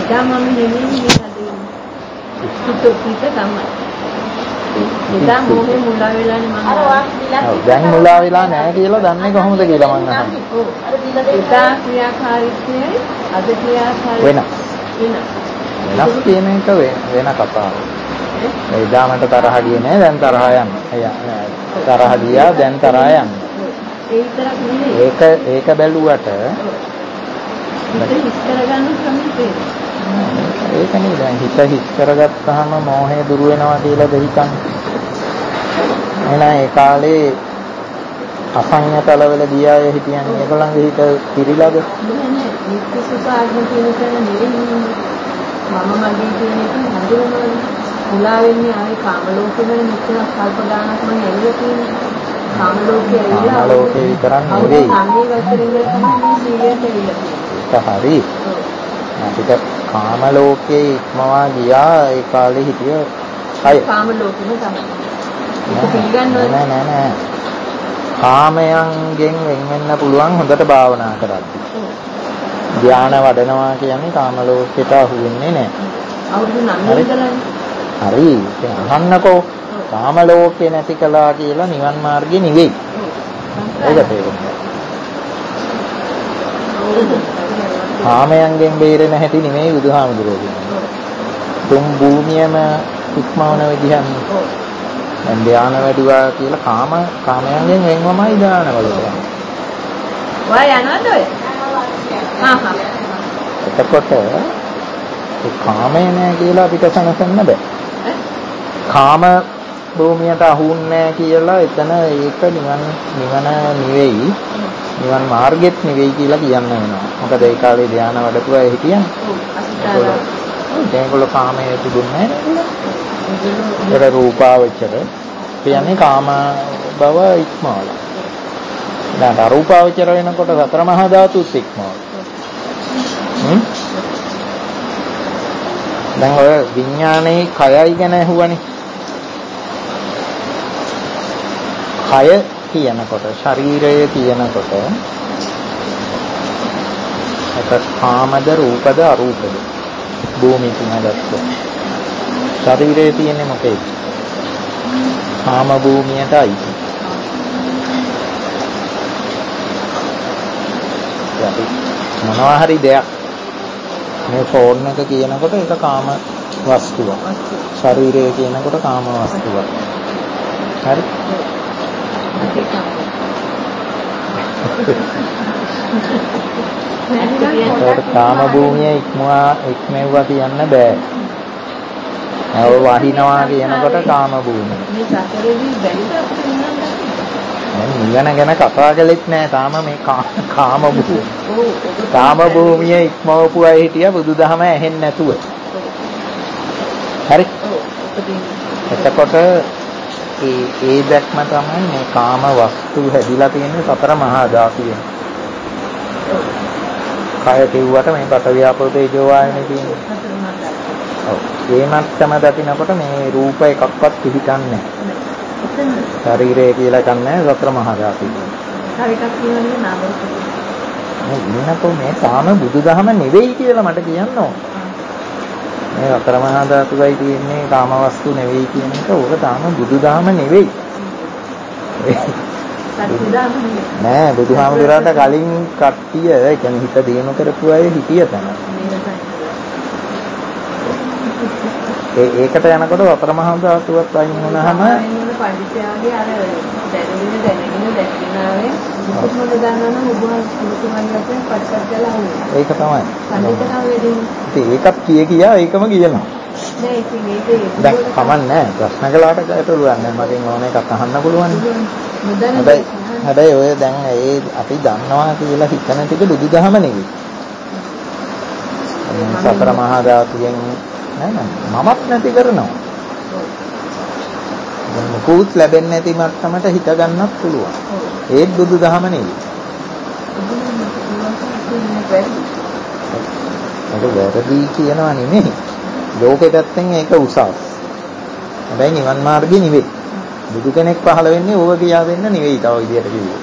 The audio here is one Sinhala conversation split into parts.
එදා මම නෙමෙයි මේ හදේ. පිට තමයි. එදා මොහේ මුලා වෙලානේ මම. දැන් මුලා වෙලා නැහැ කියලා දන්නේ කොහොමද කියලා මම අහන්නේ. ඔව්. එදා ක්‍රියාකාරීත්වයයි අද ක්‍රියාකාරීත්වය වෙනස් කියන එක වෙන කතාවක්. එදා මට තරහ ගියේ නෑ දැන් තරහ යනවා. තරහ ගියා දැන් තරහ යනවා. ඒ විතරක් නෙමෙයි. ඒක බැලුවට හිත හිස් කරගන්න ක්‍රමයක් ඒකනේ දැන් හිත හිස් කරගත්තාම මෝහය දුරු වෙනවා කියලා දෙහිතන්නේ. එහෙනම් ඒ කාලේ අසඤ්ඤතලවල ගියාය හිටියන්නේ ඒගොල්ලන්ගේ හිත පිරිලාද? නෑ නිත්‍ය සුඛාග්න කියන තැන නෙවෙයි. මම මගේ කියන එක හඳුනනවා. මුලා වෙන්නේ ආයේ කාම ලෝකෙවල නිත්‍ය කල්ප ගානක් මම ඇවිල්ලා තියෙනවා. කාම ලෝකේ ඇවිල්ලා කාම ලෝකේ විතරක් නෙවෙයි. සංගේ වචරින්ද තමයි සීලයට ඇවිල්ලා තියෙන්නේ. ඒක හරි. අපිට කාම ලෝකේ ඉක්මවා ගියා ඒ කාලේ හිටිය අය. කාම ලෝකෙම තමයි. ඒක පිළිගන්නවද? නෑ. කාමයන්ගෙන් වෙන් වෙන්න පුළුවන් හොඳට භාවනා කරද්දී. ධානය වඩනවා කියන්නේ කාම ලෝකෙට අහු වෙන්නේ නෑ. අවුරුදු 9 ඉඳලානේ. හරි. දැන් අහන්නකෝ කාම ලෝකේ නැති කළා කියලා නිවන් මාර්ගෙ නෙවෙයි. ඒක තේරුම් ගන්න. කාමයන්ගෙන් බේරෙන හැටි නෙමෙයි බුදුහාමුදුරුවෝ කියන්නේ. තුන් භූමියම ඉක්මවන විදිහන්නේ. දැන් ධානය වැඩිවා කියලා කාමයන්ගෙන් වෙන්වමයි ධානය වලට. ඔය යනවද ඔය? හා. එතකොට ඒ කාමය නෑ කියලා අපිට සනසන්න බෑ. කාම භූමියට අහුන්නේ කියලා එතන ඒක නිවන නෙවෙයි. නිවන් මාර්ගෙත් නෙවෙයි කියලා කියන්න වෙනවා. මොකද ඒ කාලේ ධානය වඩපු අය හිටියනේ. ඒගොල්ලෝ කාමයේ තිබුණේ නැහැ. ඒක රූපාවචර කියන්නේ කාම බව ඉක්මවලා. දැන් අරූපාවචර වෙනකොට සතර මහා ධාතුත් ඉක්මවලා. දැන් ඔය විඥානයේ කයයි ගැන අහුවනේ. කය කියනකොට ශරීරය කියනකොට ඒක කාමද රූපද අරූපද භූමිය තුනකට ශරීරයේ තියෙන්නේ මොකේද? කාම භූමියටයි. අපි මොනවා හරි දෙයක් මේ ෆෝන් එක කියනකොට ඒක කාම වස්තුවක්. ශරීරය කියනකොට කාම වස්තුවක්. හරි? කාම භූමිය ඉක්මෙව්වා කියන්න බෑ. ඔය වහිනවා කියනකොට කාම භූමිය. මේ සතරේදී බැලිද නිවන ගැන කතා කළෙත් නෑ තාම මේ කාම භූමිය. කාම භූමිය ඉක්මවපු අය හිටියා බුදුදහම ඇහෙන්නේ නැතුව. හරි? එතකොට ඒ දැක්ම තමයි මේ කාම වස්තු හැදිලා තියෙන්නේ සතර මහා ධාතුයෙන්. කය කිව්වට මේ පඨවි ආපෝ තේජෝ වායනේ තියෙන්නේ. ඔව්. ඒ මත්තම දකින්නකොට මේ රූප එකක්වත් පිළිගන්නේ නැහැ. ශරීරය කියලා ගන්නෑ සතර මහා ධාතුය. තව එකක් කියවන්නේ නාම රූප. මේ ඉන්නකෝ මේ තාම බුදුදහම නෙවෙයි කියලා මට කියන්න ඕන. මේ සතර මහා ධාතුයි තියෙන්නේ කාම වස්තු නෙවෙයි කියන එක ඕක තාම බුදුදහම නෙවෙයි. නෑ බුදුහාමුදුරන්ට කලින් කට්ටිය ඒ කියන්නේ හිත දිනු කරපු අය හිටිය තැන. ඒකට යනකොට සතර මහා ධාතුවත් අයින් වුණාම පඬිතුයාගේ අර දැනගෙන දැක්ිනාවේ මොකද දන්නවනම් ඔබ මුතුමන්ලට පරිසරයලා වුණා. ඒක තමයි. පඬිතුයා වෙදින් ඒකත් කියා ඒකම කියනවා. නෑ ඉතින් මේකේ දැන් කමන්නේ ප්‍රශ්න කළාට ගැටලුවක් නෑ මගෙන් ඕන එකක් අහන්න පුළුවන්. හැබැයි ඔය දැන් ඒ අපි දන්නවා කියලා හිතන ටික බුදුදහම නෙවෙයි. සතර මහා ධාතුයෙන් නෑ මමත් නැති කරනවා. මොකුත් ලැබෙන්නේ නැති මට්ටමට හිත ගන්නත් පුළුවන්. ඒත් බුදුදහම නෙවෙයි. ඒක වැරදි කියනවා නෙමෙයි. ලෝකෙ පැත්තෙන් ඒක උසස්. හැබැයි නිවන් මාර්ගෙ නෙවෙයි. බුදු කෙනෙක් පහළ වෙන්නේ ඕව කියා දෙන්න නෙවෙයි තව විදියට කිව්වොත්.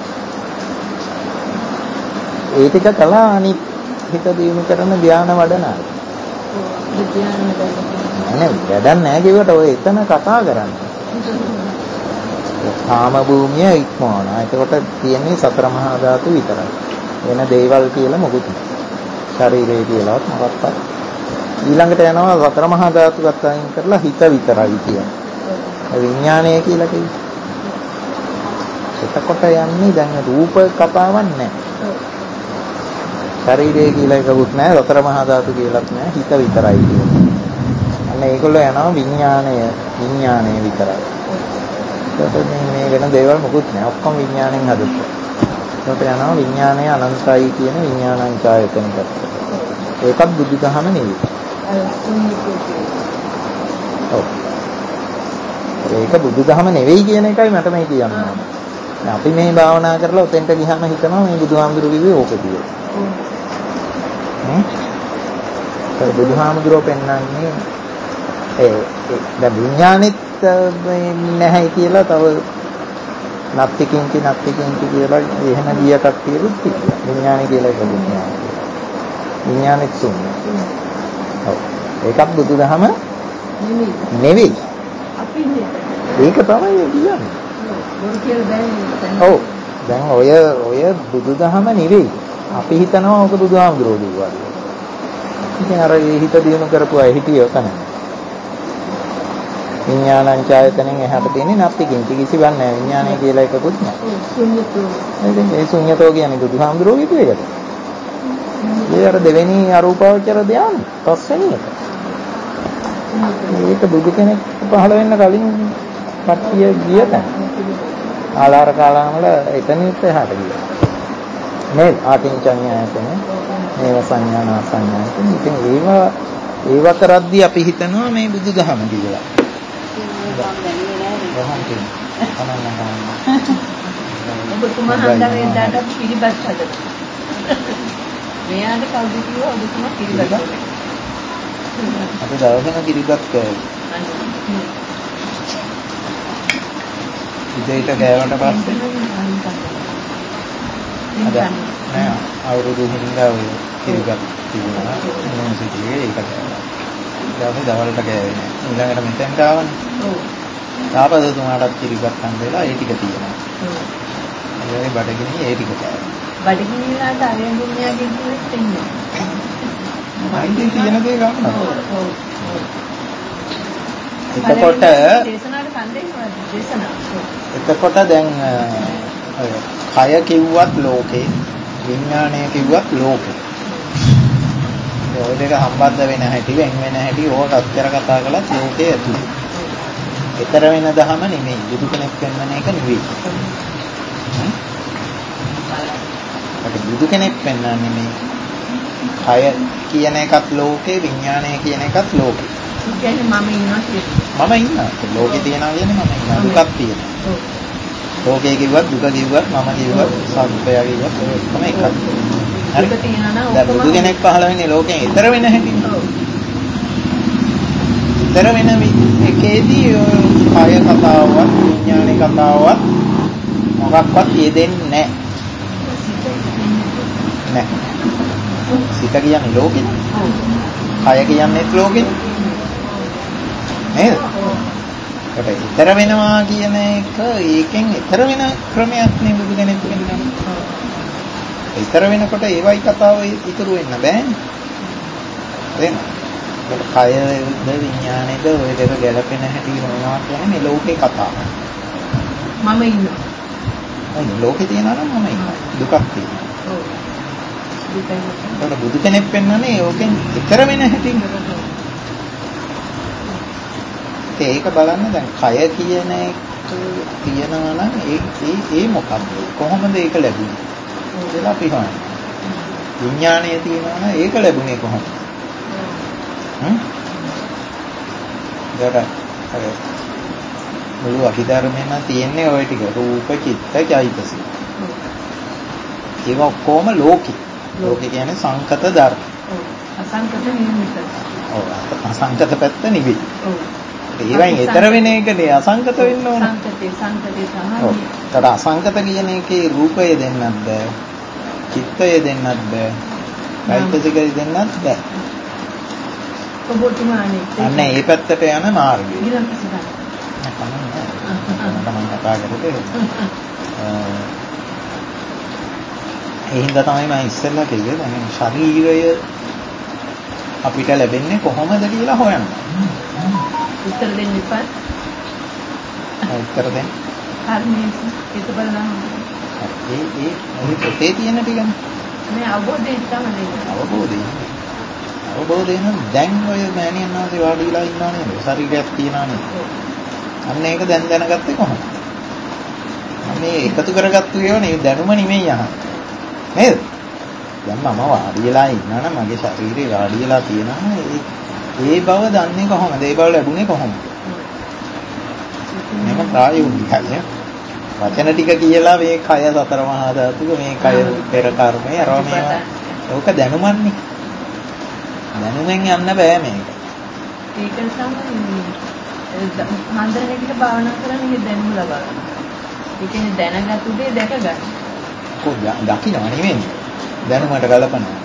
ඒ ටික කළා අනිත් හිත දියුණු කරන ධානය වඩන අය. නේ වැඩක් නැහැ කිව්වට ඔය එතන කතා කරන්නේ. කාම භූමිය ඉක්මවනවා. එතකොට තියෙන්නේ සතර මහා ධාතු විතරයි. වෙන දේවල් කියලා මොකුත් නැහැ. ශරීරය කියලාත් මොකක්වත්. ඊළඟට යනවා සතර මහා ධාතුවත් අයින් කරලා හිත විතරයි කියන්නේ. විඥානය කියලා කිව්වේ. එතකොට යන්නේ දැන් රූප කතාවක් නැහැ. ශරීරය කියලා එකකුත් නැහැ, සතර මහා ධාතු කියලාත් නැහැ, හිත විතරයි කියන්නේ. අන්න ඒගොල්ලෝ යනවා විඥානය විතරයි. ඒකට මේ වෙන දේවල් මොකුත් නැහැ. ඔක්කොම විඥාණයෙන් හදපුවා. ඒකට යනවා විඥානය අනන්තයි කියන විඥානංචායතන පැත්තට. ඒකත් බුදුදහම නෙවෙයි. ඔව්. ඒක බුදුදහම නෙවෙයි කියන එකයි මට මේ කියන්නේ. අපි මේ භාවනා කරලා උතෙන්ට ගියාම හිතනවා මේ බුදුහාමුදුරු කිව්වේ ඕක කියලා. ඒ බුදුහාමුදුරුවෝ පෙන්වන්නේ දැන් විඥානෙත් නැහැ කියලා තව නත්තිකින්ති කියලා එහෙම ගිය කට්ටියලුත් තිබුණා. විඥානය කියලා එකක් නෑ. විඥානෙත් ශුන්‍යයි. ඔව්. ඒකත් බුදුදහම නෙවෙයි. අපි ඒක තමයි කියන්නේ. ඔව්. දැන් ඔය බුදුදහම නෙවෙයි. අපි හිතනවා ඕක බුදුහාමුදුරුවෝ කිව්වා කියලා. ඉතින් අර හිත දිනු කරපු අය හිටියෝ තමයි. විඥානංචායතනෙන් එහාට තියෙන්නේ නැත්තිකින් කිසිවක් නැහැ. විඥානය කියලා එකකුත් නැහැ. ශුන්‍යතෝ. ඒ ශුන්‍යතෝ කියන්නේ බුදුහාමුදුරුවෝ කිව්ව එකද? ඒ අර දෙවෙනි අරූපාවචර ධ්‍යාන පස්වෙනි එක. මේක බුදු කෙනෙක් පහළ වෙන්න කලින් කට්ටිය ගිය තැන. ආලාර කාලාම වල එතනින්ත් එහාට ගියා. මේ ආකින්චඤ්ඤායතන මේව සංඥානා සංඥායතන. ඉතින් ඒව කරද්දී අපි හිතනවා මේ බුදුදහම කියලා. ඔබතුමා හන්දරේ දාට පිළිබත් හදලා. මෙයාට කවුද කිව්වා ඔබතුමා පිළිබත් හදලා. අපි දවසම කිරිබත් කෑවා. ඉතේට ගෑවට පස්සේ නෑ අවුරුදු හින්දා ඔය කිරිබත් තිබුණා. මොන සිටියේ ඒක කෑවා. ඊට දවල්ට ගෑවේ නෑ. ඊළඟට මෙතෙන්ට ආවනේ. ඔව්. තාපදතුමාටත් කිරිබත් හම්බෙලා ඒ ටික තියෙනවා. ඔව්. ඒ බඩගිනි ඒ ටික කෑවා. බඩගිනි වලට අරගෙනයාගේ කිව්වෙත් එන්නේ. මයින්ඩ් තියෙන දේ ගන්න. ඔව්. ඔව්. එතකොට දේශනාවේ කන්දේ දේශනා. එතකොට දැන් කය කිව්වත් ලෝකේ විඥාණය කිව්වත් ලෝකේ. ඔය දෙක සම්බන්ධ වෙන හැටි වෙන හැටි ඕක අත්‍තර කතා කළත් ලෝකේ ඇතුළේ. ඊතර වෙන දහම නෙමෙයි. බුදු කෙනෙක් පෙන්වන එක නෙවෙයි. අපි බුදු කෙනෙක් පෙන්වන්නේ මේ කය කියන එකත් ලෝකේ විඥාණය කියන එකත් ලෝකේ. කියන්නේ මම ඉන්නවා කියන්නේ. මම ඉන්නවා. ලෝකේ තියනවා කියන්නේ මම ඉන්නවා. දුකක් තියෙනවා. ඔව්. ලෝකේ කිව්වත් දුක කිව්වත් මම කිව්වත් සත්‍යය කිව්වත් ඔක්කොම එකයි. හරි. දුක තියනවා නම් ඔක්කොම බුදු කෙනෙක් පහළ වෙන්නේ ලෝකෙන් ඈතර වෙන හැටි. ඔව්. ඈතර වෙන එකේදී කාය කතාවවත් විඥාන කතාවවත් මොකක්වත් යෙදෙන්නේ නැහැ. සිත කියන්නේ ලෝකෙනේ. ඔව්. කාය කියන්නේ ලෝකෙනේ. නේද? ඔව්. ඒක ඈතර වෙනවා කියන එක ඒකෙන් ඈතර වෙන ක්‍රමයක් නේ බුදු කෙනෙක් කියන්නේ. ඈතර වෙනකොට ඒවයි කතාව ඉතුරු වෙන්න බෑනේ. එහෙනම් කයද විඥානේද ඔය දෙක ගැලපෙන හැටි වෙනවා කියන්නේ මේ ලෝකේ කතාව. මම ඉන්නවා. ඔය ලෝකේ තියනවා නම් මම ඉන්නවා. දුකක් තියෙනවා. ඔව්. දුකයි. බුදු කෙනෙක් පෙන්වන්නේ ඕකෙන් ඈතර වෙන හැටි. ඒක බලන්න දැන් කය කියන එක තියෙනවා නම් ඒ මොකක්ද? කොහොමද ඒක ලැබුණේ? කියලා අපි හොයනවා. විඥාණය තියෙනවා නම් ඒක ලැබුණේ කොහොමද? මුළු අභිධර්මයේම තියෙන්නේ ওই ටික රූප චිත්ත චෛතසික. ඒක ඔක්කොම ලෝකේ. ලෝකේ කියන්නේ සංකත ධර්ම. ඔව්. අසංකත නිර්මිත. ඔව්. අසංකත පැත්ත නෙවෙයි. ඔව්. ඒවෙන් ඈතර වෙන එකනේ අසංකත වෙන්න ඕන. සංකතේ තමයි. ඔව්. ඒතර අසංකත කියන එකේ රූපය දෙන්නත් බෑ. චිත්තය දෙන්නත් බෑ. චෛතසිකය දෙන්නත් බෑ. ඔබතුමානේ අන්න ඒ පැත්තට යන මාර්ගය. ඊළඟ ප්‍රශ්න. තමයි කතා කරේ. ඒ හින්දා තමයි මම ඉස්සෙල්ලා කිව්වේ දැන් ශරීරය අපිට ලැබෙන්නේ කොහොමද කියලා හොයන්න. උත්තර දෙන්න එපා. උත්තර දෙන්න. හරිනේ ඒක බලන්න. ඒ පොතේ තියෙන ටිකනේ. මේ අවබෝධයෙන් තමයි දෙන්නේ. අවබෝධයෙන් දැන් ඔය මෑණියන් වහන්සේ වාඩි වෙලා ඉන්නා නේද? ශරීරයක් තියනා නේද? අන්න ඒක දැන් දැනගත්තේ කොහොමද? මේ එකතු කරගත්තු ඒවා නේ දැනුම නෙමෙයි අහන්නේ. නේද? දැන් මම වාඩි වෙලා ඉන්නා නම් මගේ ශරීරේ වාඩි වෙලා තියෙනවා ඒ බව දන්නේ කොහොමද? ඒ බව ලැබුණේ කොහොමද? මේක ප්‍රායෝගිකයි. වචන ටික කියලා මේ කය සතර මහා ධාතුක මේ කය පෙර කර්මය අරව මේවා ඕක දැනුමන්නේ. දැනුමෙන් යන්න බෑ මේක. ඒක තමයි මන්දරණයකට භාවනා කරන්නේ දැනුම ලබා ගන්න. ඒ කියන්නේ දැනගත්තු දේ දැක ගන්න. දකින්න නෙමෙයි. දැනුමට ගලපනවා.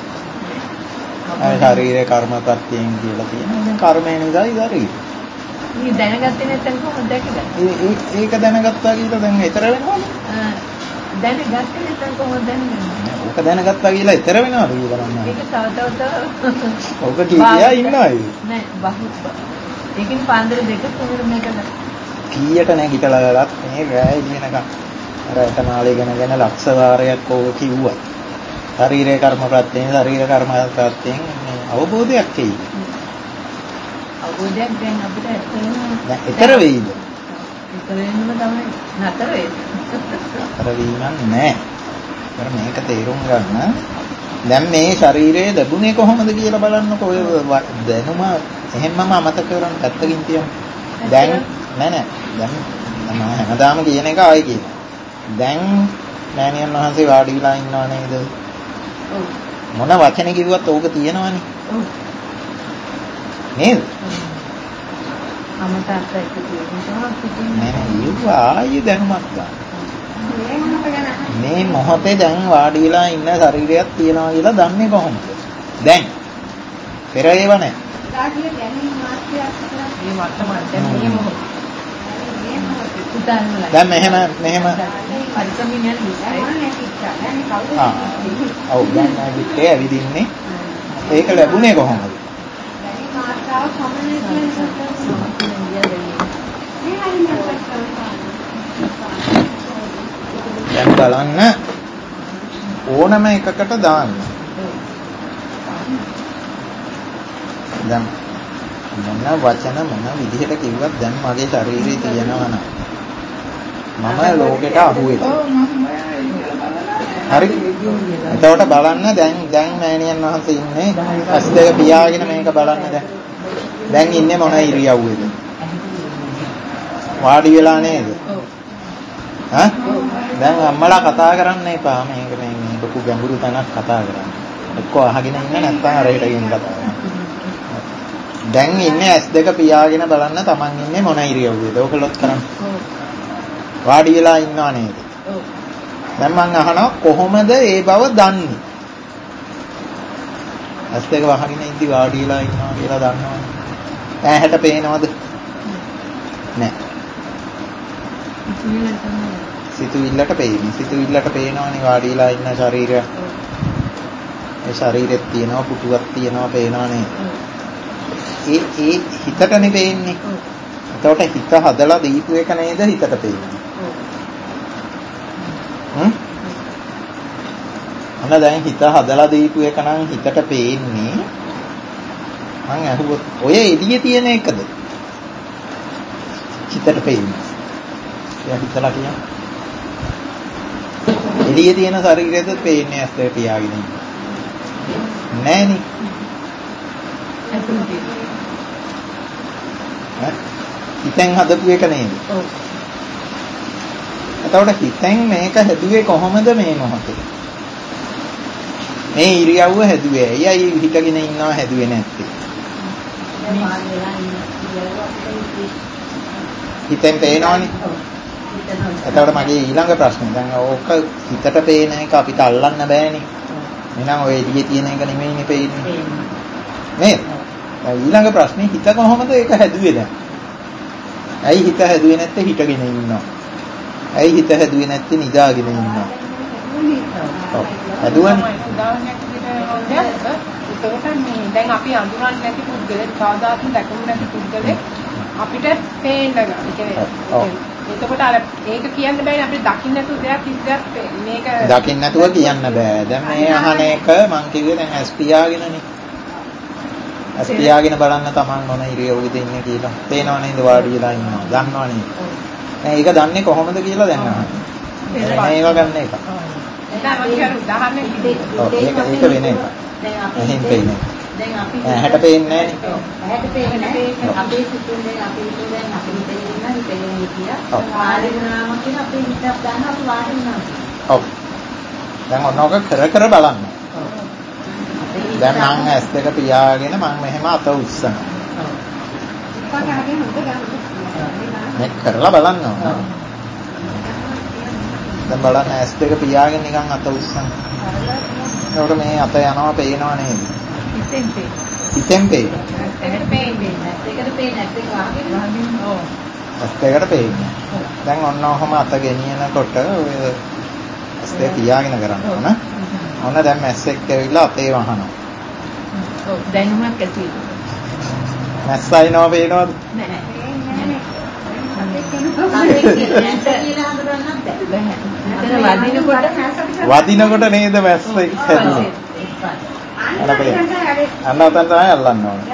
ශරීරේ කර්මපත්‍යයෙන් කියලා තියෙනවා. දැන් කර්මය නිසායි ශරීරය. මේ දැනගත්තේ නැත්නම් කොහොමද දැකගන්නේ? ඒක දැනගත්තා කියලා දැන් ඊතර වෙනවද? දැනගත්තේ නැත්නම් කොහොමද දැනගන්නේ? ඕක දැනගත්තා කියලා ඊතර වෙනවද කියලා මම. ඒක තව ඕක කියා ඉන්නවා ඒ. නෑ බහුත්. ඒකෙන් පාන්දර දෙක තුනකට මේකද? කීයට නැගිටලා ගලත් මේ රැය ඉන්නකම් අර එතනාලේ ගැන ලක්ෂ වාරයක් ඕක කිව්වා. ශරීරේ කර්මප්‍රත්‍යයෙන් ශරීර කර්මප්‍රත්‍යයෙන් අවබෝධයක් එයි. අවබෝධයක් දැන් අපිට ඇත්තටම දැන් ඊතර වෙයිද? ඊතර වෙන්නම තමයි නතර වෙන්නේ. නතර වීමක් නෑ. මේක තේරුම් ගන්න. දැන් මේ ශරීරයේ ලැබුණේ කොහොමද කියලා බලන්නකො ඔය දැනුම එහෙම්මම අමතක කරන් පැත්තකින් තියමු. දැන් නෑ දැන් මම හැමදාම කියන එක ආයි කියනවා. දැන් මෑණියන් වහන්සේ වාඩි වෙලා ඉන්නව නේද? ඔව්. මොන වචනේ කිව්වත් ඕක තියෙනවනේ. ඔව්. නේද? අමතක නෑ ආයේ දැනුමක් ගන්න. මේ මොහොතේ දැන් වාඩි වෙලා ඉන්න ශරීරයක් තියනවා කියලා දන්නේ කොහොමද? දැන්. පෙර ඒව නැහැ. දැන් මෙහෙම ඔව් දැන් ඇවිත් ඇවිදින්නේ. ඒක ලැබුණේ කොහොමද? දැන් බලන්න ඕනම එකකට දාන්න. දැන් මොන වචන මොන විදිහට කිව්වත් දැන් මගේ ශරීරේ තියෙනවා නම් මම ලෝකෙට අහු වෙනවා. හරි. එතකොට බලන්න දැන් මෑණියන් වහන්සේ ඉන්නේ ඇස් දෙක පියාගෙන මේක බලන්න දැන්. දැන් ඉන්නේ මොන ඉරියව්වේද? වාඩි වෙලා නේද? හා? දැන් අම්මලා කතා කරන්න එපා මේක මේ ලොකු ගැඹුරු තැනක් කතා කරන්න. එක්කෝ අහගෙන ඉන්න නැත්නම් අරහෙට ගිහින් කතා කරන්න. දැන් ඉන්නේ ඇස් දෙක පියාගෙන බලන්න තමන් ඉන්නේ මොන ඉරියව්වේද? ඕකලොත් කරන්න. වාඩි වෙලා ඉන්නව නේද? ඔව්. දැන් මං අහනවා කොහොමද ඒ බව දන්නේ? ඇස් දෙක වහගෙන ඉඳි වාඩි වෙලා ඉන්නවා කියලා දන්නවනේ. ඈහැට පේනවද? නෑ. සිතුවිල්ලට පේන්නේ. සිතුවිල්ලට පේනවනේ වාඩි වෙලා ඉන්න ශරීරය. ඒ ශරීරෙත් තියෙනවා පුටුවක් තියෙනවා පේනවා නේද? ඒ හිතටනේ පේන්නේ. එතකොට හිත හදලා දීපු එක නේද හිතට පේන්නේ. අන්න දැන් හිත හදලා දීපු එක නම් හිතට පේන්නේ. මං අහුවොත් ඔය එළියේ තියෙන එකද? හිතට පේන්නේ. එයා හිතලා කියන්නේ. එළියේ තියෙන ශරීරයද පේන්නේ ඇස් දෙක පියාගෙන ඉන්නේ. නෑනේ. හිතෙන් හදපු එක නේද? ඔව්. එතකොට හිතෙන් මේක හැදුවේ කොහොමද මේ මොහොතේ? මේ ඉරියව්ව හැදුවේ. එයයි හිතගෙන ඉන්නවා හැදුවේ නැත්තේ. හිතෙන් පේනවනේ. එතකොට මගේ ඊළඟ ප්‍රශ්නේ දැන් ඕක හිතට පේන එක අපිට අල්ලන්න බෑනේ. එහෙනම් ඔය එළියේ තියෙන එක නෙමෙයිනේ පේන්නේ. නේද? ඊළඟ ප්‍රශ්නේ හිත කොහොමද ඒක හැදුවේ දැන්? ඇයි හිත හැදුවේ නැත්තේ හිටගෙන ඉන්නවා? ඇයි හිත හැදුවේ නැත්තේ නිදාගෙන ඉන්නවා? ඔව්. හැදුවනේ. උදාහරණයක් විදිහට එතකොට මේ දැන් අපි අඳුරන්නේ නැති පුද්ගලෙක් සාදාත්ම දැකුම් නැති පුද්ගලෙක් අපිට පේන්න ගන්නවා. එතකොට අර ඒක කියන්න බෑනේ අපිට දකින්න නැතුව දෙයක් ඉස්සරහ මේක දකින්න නැතුව කියන්න බෑ. දැන් මේ අහන එක මං කිව්වේ දැන් ඇස් පියාගෙනනේ. ඇස් පියාගෙන බලන්න තමන් මොන ඉරියව්වෙද ඉන්නේ කියලා. පේනව නේද වාඩි වෙලා ඉන්නවා. දන්නව නේද? දැන් ඒක දන්නේ කොහොමද කියලා දැන් අහන්නේ. මේව ගන්න එක. දැන් අපි අර උදාහරණයක් ඔව් ඒක වෙන එක. දැන් අපි එහෙන් පේන්නේ. දැන් අපි ඇහැට පේන්නේ නැහැ. ඇහැට පේන්නේ නැහැ. අපේ සිතුන් දැන් අපි හිතුව දැන් අපි හිතේ ඉන්න හිතේ කියලා. වාඩි වුණාම කියන අපේ හිතක් ගන්න අපි වාඩි වුණා. ඔව්. දැන් ඔන්නෝක කර බලන්න. දැන් මම ඇස් දෙක පියාගෙන මම මෙහෙම අත උස්සනවා. මේ කරලා බලන්න ඕන. දැන් බලන්න ඇස් දෙක පියාගෙන නිකන් අත උස්සනවා. ඒකට මේ අත යනවා පේනව නේද? හිතෙන් පේනවා. ඒකට පේන්නේ නැත්නම් වාගෙන ඔව්. ඇස් දෙකට පේන්නේ. දැන් ඔන්න ඔහම අත ගෙනියනකොට ඔය ඇස් දෙක පියාගෙන කරන්න ඕන. ඔන්න දැන් මැස්සෙක් ඇවිල්ලා අතේ වහනවා. ඔව් දැනුමක් ඇති. මැස්ස අයින්ව පේනවද? නැහැ. වදිනකොට නේද මැස්ස හැදුනේ. අන්න ඔතන තමයි අල්ලන්න ඕනේ.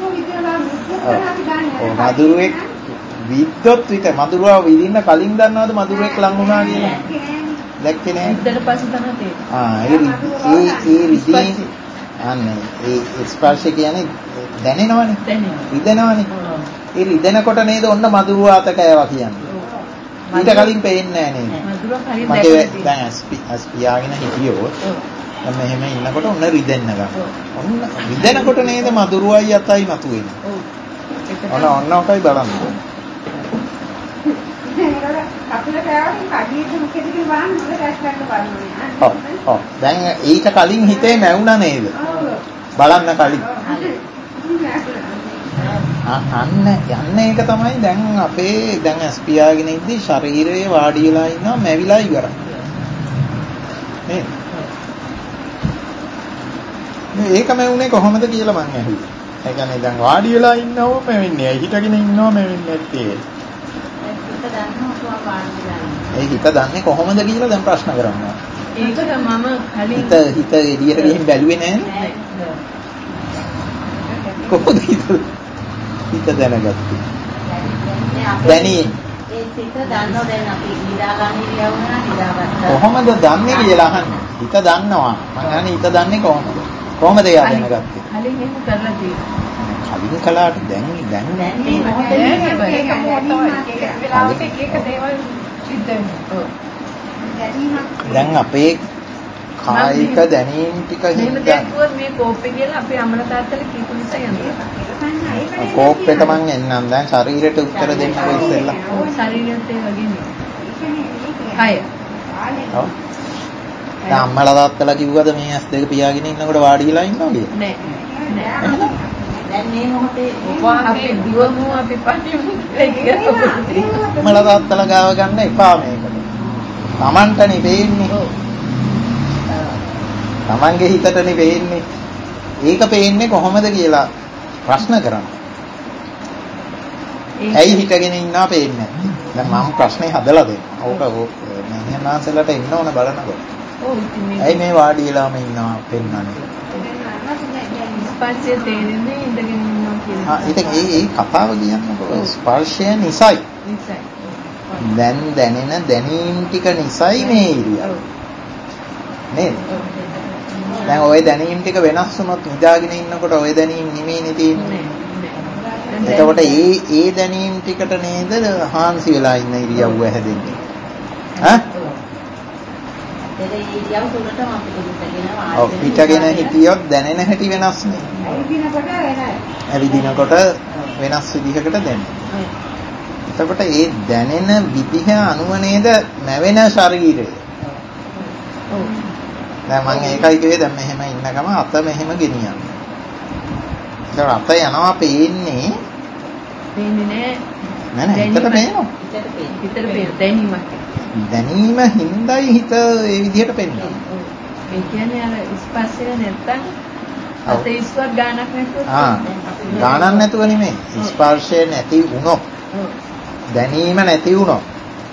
ඔව් මදුරුවෙක් විද්දොත් විත මදුරුවා විදින්න කලින් දන්නවද මදුරුවෙක් ලං වුණා කියලා? දැක්කේ නෑ. විද්දට පස්සේ තමයි තේරෙන්නේ. ඒ රිදීම අනේ ඒ ස්පර්ශ කියන්නේ දැනෙනවනේ. රිදෙනවනේ. ඒ රිදෙනකොට නේද ඔන්න මදුරුවා අත කෑවා කියන්නේ. ඊට කලින් පේන්නේ නෑ නේද? මදුරුවා කලින් මගේ දැන් ඇස් පියාගෙන හිටියොත් දැන් මෙහෙම ඉන්නකොට ඔන්න රිදෙන්න ගන්න. ඔන්න රිදෙනකොට නේද මදුරුවයි අතයි මතුවෙන්නේ. ඔන්න ඔකයි බලන්න. ඔව් දැන් ඊට කලින් හිතේ නැවුණා නේද? බලන්න කලින්. අන්න යන්නේ ඒක තමයි දැන් අපේ දැන් ඇස් පියාගෙන ඉද්දි ශරීරයේ වාඩි වෙලා ඉන්නවා මැවිලා ඉවරයි. නේද? මේක මැවුනේ කොහොමද කියලා මං අහුවේ. ඒ කියන්නේ දැන් වාඩි වෙලා ඉන්නවම මැවෙන්නේ. හිටගෙන ඉන්නවම මැවෙන්නේ නැත්තේ. ඒ හිත දන්නේ කොහොමද කියලා දැන් ප්‍රශ්න කරනවා. ඒක මම කලින් හිත එළියට ගිහින් බැලුවේ නැහැ. කොහොමද හිත දැනගත්තේ? දැනි ඒ හිත දන්නව දැන් අපි නිදා ගන්න ඉරියව් වුණා නිදාගත්තා. කොහොමද දන්නේ කියලා අහන්නේ. හිත දන්නවා. මං අහන්නේ හිත දන්නේ කොහොමද? කොහොමද එයා දැනගත්තේ? කලින් එහෙම කරලා තියෙනවා. කලින් කලාට දැන් මේ මොහොතේ ඒක මොකටද ඒක වෙලාවට එක දේවල් සිද්ධ වෙනවා. දැන් අපේ කායික දැනීම් ටික මෙහෙම දෙයක් වුණොත් මේ කෝප්පේ කියලා අපේ අම්මලා තාත්තලා කීපු නිසා යනවා. කෝප් එක මං එන්නම් දැන් ශරීරයට උත්තර දෙන්නකො ඉස්සෙල්ලා. ඔව් ශරීරයට ඒ වගේ නේ. කය. ඔව්. දැන් අම්මලා තාත්තලා කිව්වද මේ ඇස් දෙක පියාගෙන ඉන්නකොට වාඩි වෙලා ඉන්නවා කියලා? නෑ. දැන් මේ මොහොතේ අපි දිවමු අපි පටිමු ඒක අම්මලා තාත්තලා ගාව ගන්න එපා මේකට. Tamanටනේ පේන්නේ. Tamanගේ හිතටනේ පේන්නේ. ඒක පේන්නේ කොහොමද කියලා ප්‍රශ්න කරනවා. ඇයි හිටගෙන ඉන්නවා පේන්නේ නැත්තේ? දැන් මම ප්‍රශ්නේ හදලා දෙන්නම්. ඕක මෙහෙනාසලට එන්න ඕන බලනකොට. ඔව් ඉතින් මේ ඇයි මේ වාඩි වෙලාම ඉන්නවා පෙන්නන්නේ? ස්පර්ශය තේරෙන්නේ ඉඳගෙන ඉන්නවා කියලා. ඉතින් ඒ කතාව කියන්නේ ස්පර්ශය නිසයි. දැන් දැනෙන දැනීම් ටික නිසයි මේ ඉරියව්. නේද? දැන් ওই දැනීම් ටික වෙනස් වුණොත් නිදාගෙන ඉන්නකොට ওই දැනීම් නිමේනේ තියෙන්නේ. එතකොට ඒ දැනීම් ටිකට නේද හාන්සි වෙලා ඉන්න ඉරියව්ව හැදෙන්නේ. ඈ? ඒ ඉරියව් තුනටම අපිට හිතගෙනවා. ඔව් හිතගෙන හිටියොත් දැනෙන හැටි වෙනස් නේ. ඇවිදිනකොට වෙනස් විදිහකට දැනෙනවා. එතකොට ඒ දැනෙන විදිහ අනුව නේද මැවෙන ශරීරය. ඔව්. දැන් මම ඒකයි කිව්වේ දැන් මෙහෙම ඉන්න ගම අත මෙහෙම ගෙනියන්න. ඒක අත යනවා පේන්නේ පේන්නේ නෑ හිතට පේනවා. හිතට පේන දැනීම හින්දායි හිත ඒ විදිහට පෙන්වන්නේ. ඒ කියන්නේ අර ස්පර්ශය නැත්තම් අතීස්වත් ගානක් නැතුව ගානක් නැතුව නෙමෙයි. ස්පර්ශය නැති වුණොත් දැනීම නැති වුණොත්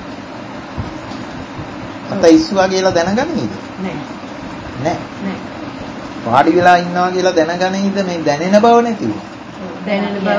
අතීස්වා කියලා දැනගන්නේද? නෑ. වාඩි වෙලා ඉන්නවා කියලා දැනගන්නේද මේ දැනෙන බව නැති වුණා. දැනෙන බව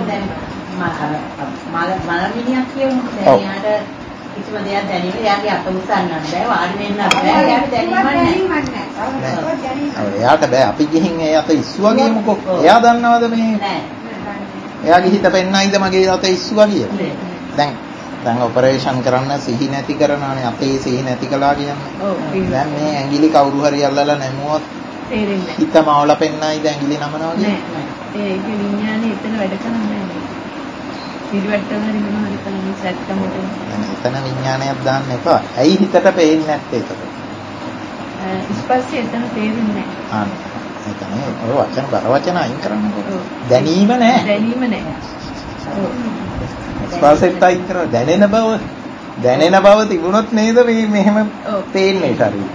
මලමිනියක් කියමු. දැන් යාට කිසිම දෙයක් දැනෙන්නේ එයාගේ අත උස්සන්නත් බෑ වාඩි වෙන්නත් බෑ එයාට දැනීමක් නැහැ. එයාට බෑ අපි ගිහින් ඒ අත ඉස්සුවා ගියමුකෝ. එයා දන්නවද මේ? නෑ. එයාගේ හිත පෙන්නයිද මගේ අත ඉස්සුවා කියලා? දැන් ඔපරේෂන් කරන්න සිහි නැති කරනවානේ අපේ සිහි නැති කළා කියන්නේ. දැන් මේ ඇඟිලි කවුරු හරි අල්ලලා නැමුවොත් තේරෙන්නේ හිත මවල පෙන්නයිද ඇඟිලි නමනවා කියන්නේ? නෑ. ඒකේ විඥානේ එතන වැඩ කරන්නේ නෑ. පිළිවෙට්ටම හරි මොනවා හරි කරන්නේ සැත්තමට. එතන විඥානයක් දාන්න එපා. ඇයි හිතට පේන්නේ නැත්තේ ඒක? ස්පර්ශය එතන තේරෙන්නේ නෑ. ඒ තමයි ඔය වචන බර වචන අයින් කරන්නකො. දැනීම නෑ. දැනීම නෑ. ස්පර්ශෙත් අයින් කරලා දැනෙන බව තිබුණොත් නේද මේ මෙහෙම පේන්නේ ශරීරය.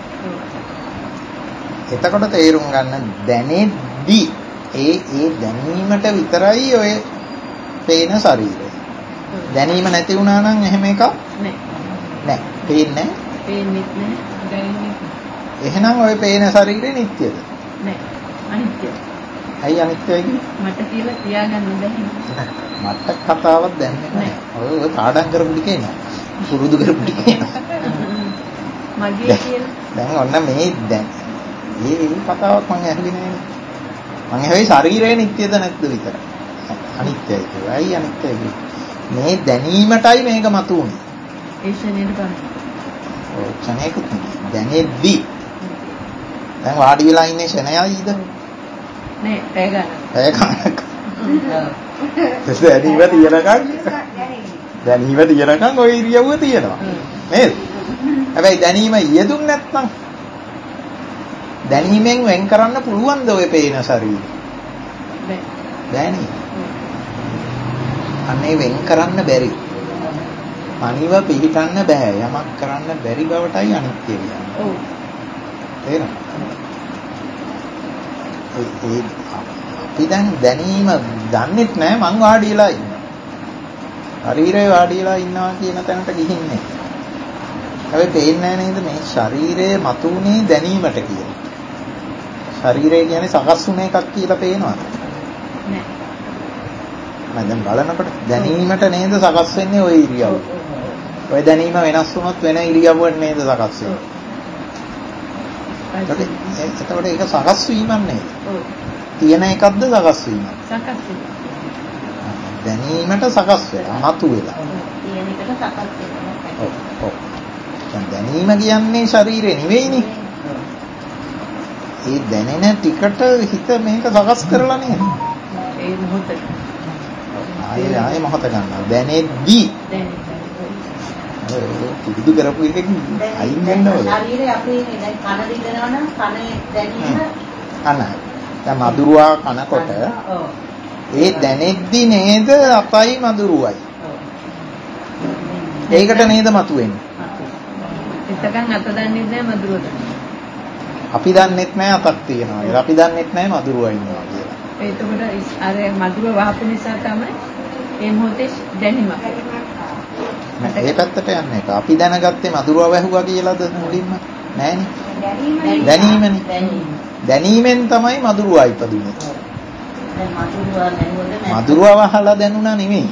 එතකොට තේරුම් ගන්න දැනෙද්දි ඒ දැනීමට විතරයි ඔය පේන ශරීරය. දැනීම නැති වුණා නම් එහෙම එකක් නෑ. පේන්නේ නෑ. එහෙනම් ඔය පේන ශරීරය නිට්ටයද? නෑ. අනිත්‍යයි. ඇයි අනිත්‍යයි කියන්නේ? මට කියලා තියාගන්න බැහැ. මට කතාවක් දැනන්නේ නෑ. ඔය පාඩම් කරපු ටික එනවා. පුරුදු කරපු ටික එනවා. මගේ කියලා. දැන් ඔන්න මේ දැන් මේ කතාවක් මම ඇහුවේ නෑනේ. මම ඇහුවේ ශරීරය නිට්ටයද නැද්ද විතරයි. අනිත්‍යයි කියලා. ඇයි අනිත්‍යයි කියන්නේ? මේ දැනීමටයි මේක මතුවුනේ. ඒ ශරීරය බලන්න. ඔය ක්ෂණයකට දැනෙද්දි දැන් වාඩි වෙලා ඉන්නේ ෂණයයිද? නෑ, පැය ගන්න. දැනීම තියනකම් ඔය ඉරියව්ව තියෙනවා. නේද? හැබැයි දැනීම යෙදුන් නැත්නම් දැනීමෙන් වෙන් කරන්න පුළුවන්ද ඔය පේන ශරීරය? බෑනේ. අනේ වෙන් කරන්න බැරි. අනිව පිළිටන්න බෑ. යමක් කරන්න බැරි බවටයි අනිත්‍ය කියන්නේ. ඔව්. තේරෙනවද? අපි දැන් දැනීම දන්නෙත් නෑ මං වාඩි වෙලා ඉන්නවා. ශරීරය වාඩි වෙලා ඉන්නවා කියන තැනට ගිහින්නේ. හැබැයි පේන්නේ නෑ නේද මේ ශරීරය මතුනේ දැනීමට කියලා. ශරීරය කියන්නේ සකස් වුණ එකක් කියලා පේනවද? නෑ. මම දැන් බලනකොට දැනීමට නේද සකස් වෙන්නේ ওই ඉරියව්ව. ওই දැනීම වෙනස් වුණොත් වෙන ඉරියව්වක් නේද සකස් වෙන්නේ. එතකොට ඒක සකස් වීමක් නේද? ඔව්. තියෙන එකක්ද සකස් වීමක්? සකස් වීම. දැනීමට සකස් වෙලා, මතු වෙලා. තියෙන එකට සකස් වෙනවා. ඔව්. දැනීම කියන්නේ ශරීරේ නෙවෙයිනේ. ඒ දැනෙන ටිකට හිත මේක සකස් කරලා නේද? ඒ මොහොතේ. ආයේ මොහොත ගන්නවා. දැනෙද්දි. පුරුදු කරපු එකකින් අයින් වෙන්න ඕනේ. ශරීරය අපේ දැන් කන දිගනවා නම් කනේ දැනීම කන. දැන් මදුරුවා කනකොට ඒ දැනෙද්දි නේද අපයි මදුරුවයි. ඒකට නේද මතුවෙන්නේ. එතකන් අත දන්නේ නැහැ මදුරුවට. අපි දන්නෙත් නැහැ අතක් තියනවා කියලා. අපි දන්නෙත් නැහැ මදුරුවා ඉන්නවා කියලා. එතකොට අර මදුරුව වහපු නිසා තමයි මේ මොහොතේ දැනීමක්. නෑ ඒ පැත්තට යන්නේ එක. අපි දැනගත්තේ මදුරුවා වැහුවා කියලාද මුලින්ම? නෑනේ. දැනීමනේ. දැනීමෙන් තමයි මදුරුවා ඉපදුනේ. මදුරුවා වහලා දැනුණා නෙමෙයි.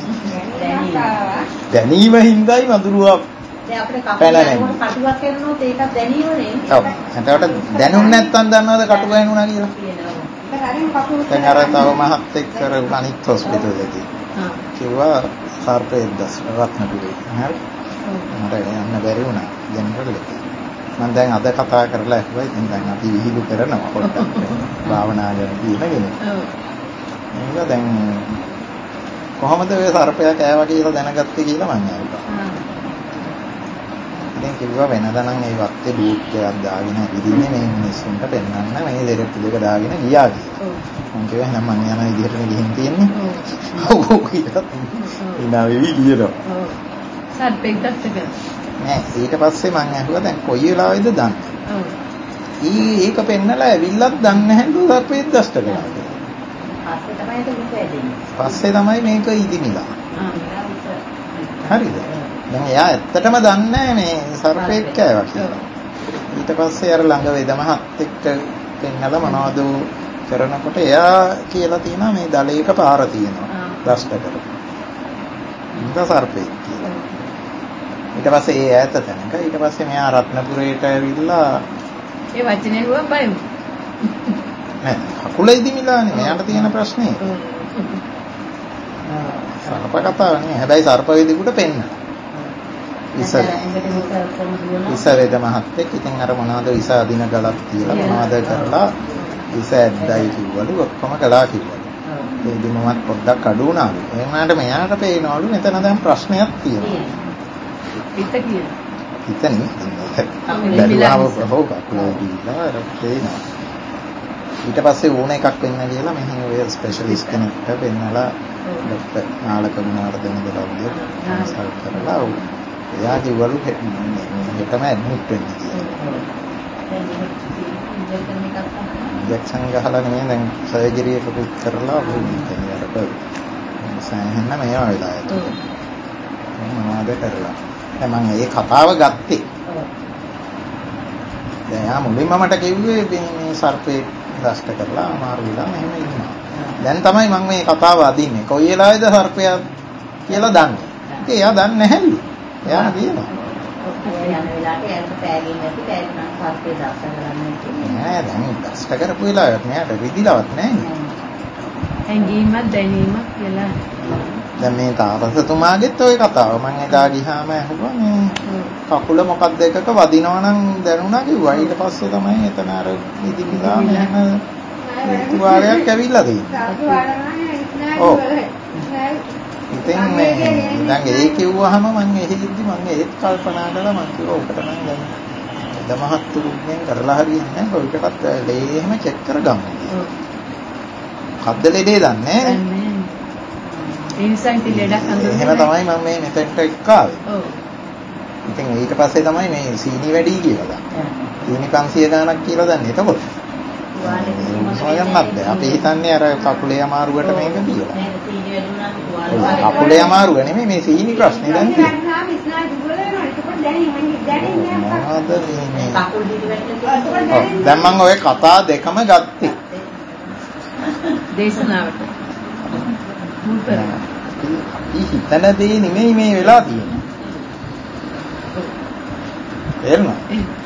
දැනීම හින්දායි මදුරුවා දැන් අපිට කපුවක් කරනොත් ඒක දැනීමනේ. ඔව්. එතකොට දැනුම් නැත්තම් දන්නවද කටු ගහනුණා කියලා? දැන් අර තව මහත් එක්ක අනිත් හොස්පිටල් එකේ. කිව්වා සර්පේ රත්නපුරේ. හරි. මට යන්න බැරි වුණා. ජෙනරල් එකේ. මම දැන් අද කතා කරලා ඇහුවා ඉතින් දැන් අපි විහිළු කරනවා පොඩ්ඩක් භාවනා ගැන කියනගෙන. ඔව්. එහෙනම් දැන් කොහොමද ඔය සර්පයා කෑවා කියලා දැනගත්තේ කියලා මම අහුවා. ඉතින් කිව්වා වෙනදා නම් ඒ වත්තේ බූට් එකක් දාගෙන ඉදින්නේ මේ මිනිස්සුන්ට පෙන්වන්න මේ දෙරෙප්පු දෙක දාගෙන ගියා කියලා. මම කිව්වා එහෙනම් මං යන විදිහටම ගිහින් තියෙන්නේ. ඔව් කියලා. ඉනා වෙවි ගියනවා. සර්පෙක් දැක්කද? නෑ ඊට පස්සේ මං අහුවා දැන් කොයි වෙලාවෙද දන්නේ. ඔව්. ඒක පෙන්නලා ඇවිල්ලත් දන්නේ නැහැලු සර්පෙක් දෂ්ට කළා. පස්සේ තමයි මේක ඉදිමිලා. හරිද? දැන් එයා ඇත්තටම දන්නේ නැහැ මේ සර්පෙක් කෑවා කියලා. ඊට පස්සේ අර ළඟ වෙදමහත් එක්ක පෙන්නලා මොනවද කරනකොට එයා කියලා තියෙනවා මේ දලයක පාර තියෙනවා. දෂ්ට කරලා. ඉඳ සර්පෙක් කියලා. ඊට පස්සේ ඒ ඈත තැනක ඊට පස්සේ මෙයා රත්නපුරේට ඇවිල්ලා ඒ වචනේ හුවා බය වුණා. නෑ කකුල ඉදිමිලානේ මෙයාට තියෙන ප්‍රශ්නේ. සර්ප කතාව නේ. හැබැයි සර්ප වේදිකුට පෙන්න. ඉස වේද මහත්තයෙක් ඉතින් අර මොනවද ඉස අදින ගලක් තියලා මොනවද කරලා ඉස ඇද්දයි කිව්වලු ඔක්කොම කළා කිව්වලු. ඒ දිමමත් පොඩ්ඩක් අඩු වුණාලු. ඒ වුණාට මෙයාට පේනවලු මෙතන දැන් ප්‍රශ්නයක් තියෙනවා. පිට කියන. පිටනේ. බැලුවාම හොව කකුල දීලා රක්ේනවා. ඊට පස්සේ ඕන එකක් වෙන්න කියලා මෙහි ඔය ස්පෙෂලිස්ට් කෙනෙක්ට පෙන්නලා ડોක්ටර් නාලක ගුණවර්ධන දරව්‍ය කන්සල්ට් කරලා එයා කිව්වලු හෙටම ඇඩ්මිට් වෙන්න කියලා. ඉන්ජෙක්ෂන් ගහලා නෙමෙයි දැන් සර්ජරි එකකුත් කරලා අරක සෑහෙන්න මේවා වෙලා ඇති. මොනවද කරලා. දැන් මම මේ කතාව ගත්තේ. දැන් යා මුලින්ම මට කිව්වේ මේ සර්පේ දෂ්ට කරලා අමාරු වෙලා මෙහෙම ඉන්නවා. දැන් තමයි මම මේ කතාව අදින්නේ. කොයි වෙලාවේද සර්පයා කියලා දන්නේ. ඒක එයා දන්නේ නැහැලු. එයා කියනවා. යන වෙලාවට එයාට පෑගෙන්නේ නැති පෑගෙන සර්පේ දෂ්ට කරන්නේ නැහැ. නෑ දැන් දෂ්ට කරපු වෙලාවට මෙයාට රිදිලවත් නැහැ. හැංගීමක් දැනීමක් කියලා. දැන් මේ තාපසතුමාගෙත් ওই කතාව මම එදා ගියාම අහුවා මේ කකුල මොකක්ද එකක වදිනවා නම් දැනුණා කිව්වා. ඊට පස්සේ තමයි එතන අර ඉදිමිලා මෙහෙම තුවාලයක් ඇවිල්ලා තියෙන්නේ. ඔව්. ඉතින් මේ දැන් ඒ කිව්වහම මම එහෙදි මම ඒත් කල්පනා කළා මම කිව්වා ඔකට නම් දැන් දමහත්තුරුගෙන් කරලා හරියන්නේ නැහැ. ඔයකටත් එහෙම චෙක් කරගමු. කද්ද ලෙඩේ දන්නේ නැහැ. ඒ නිසා ඉතින් ලෙඩක් අඳුරන්නේ. එහෙම තමයි මම මේ මෙතෙන්ට එක්කාවේ. ඔව්. ඉතින් ඊට පස්සේ තමයි මේ සීනි වැඩි කියලා. සීනි 500 ගණක් කියලා දන්නේ. එතකොට සොයන්නත් බෑ. අපි හිතන්නේ අර කකුලේ අමාරුවට මේක කියලා. කකුලේ අමාරුව නෙමෙයි මේ සීනි ප්‍රශ්නේ දැන් තියෙන්නේ. දැන් මම ඔය කතා දෙකම ගත්තේ. දේශනාවට. මුල් කරලා. හිතන දේ නෙමෙයි මේ වෙලා තියෙන්නේ. එල්ලා.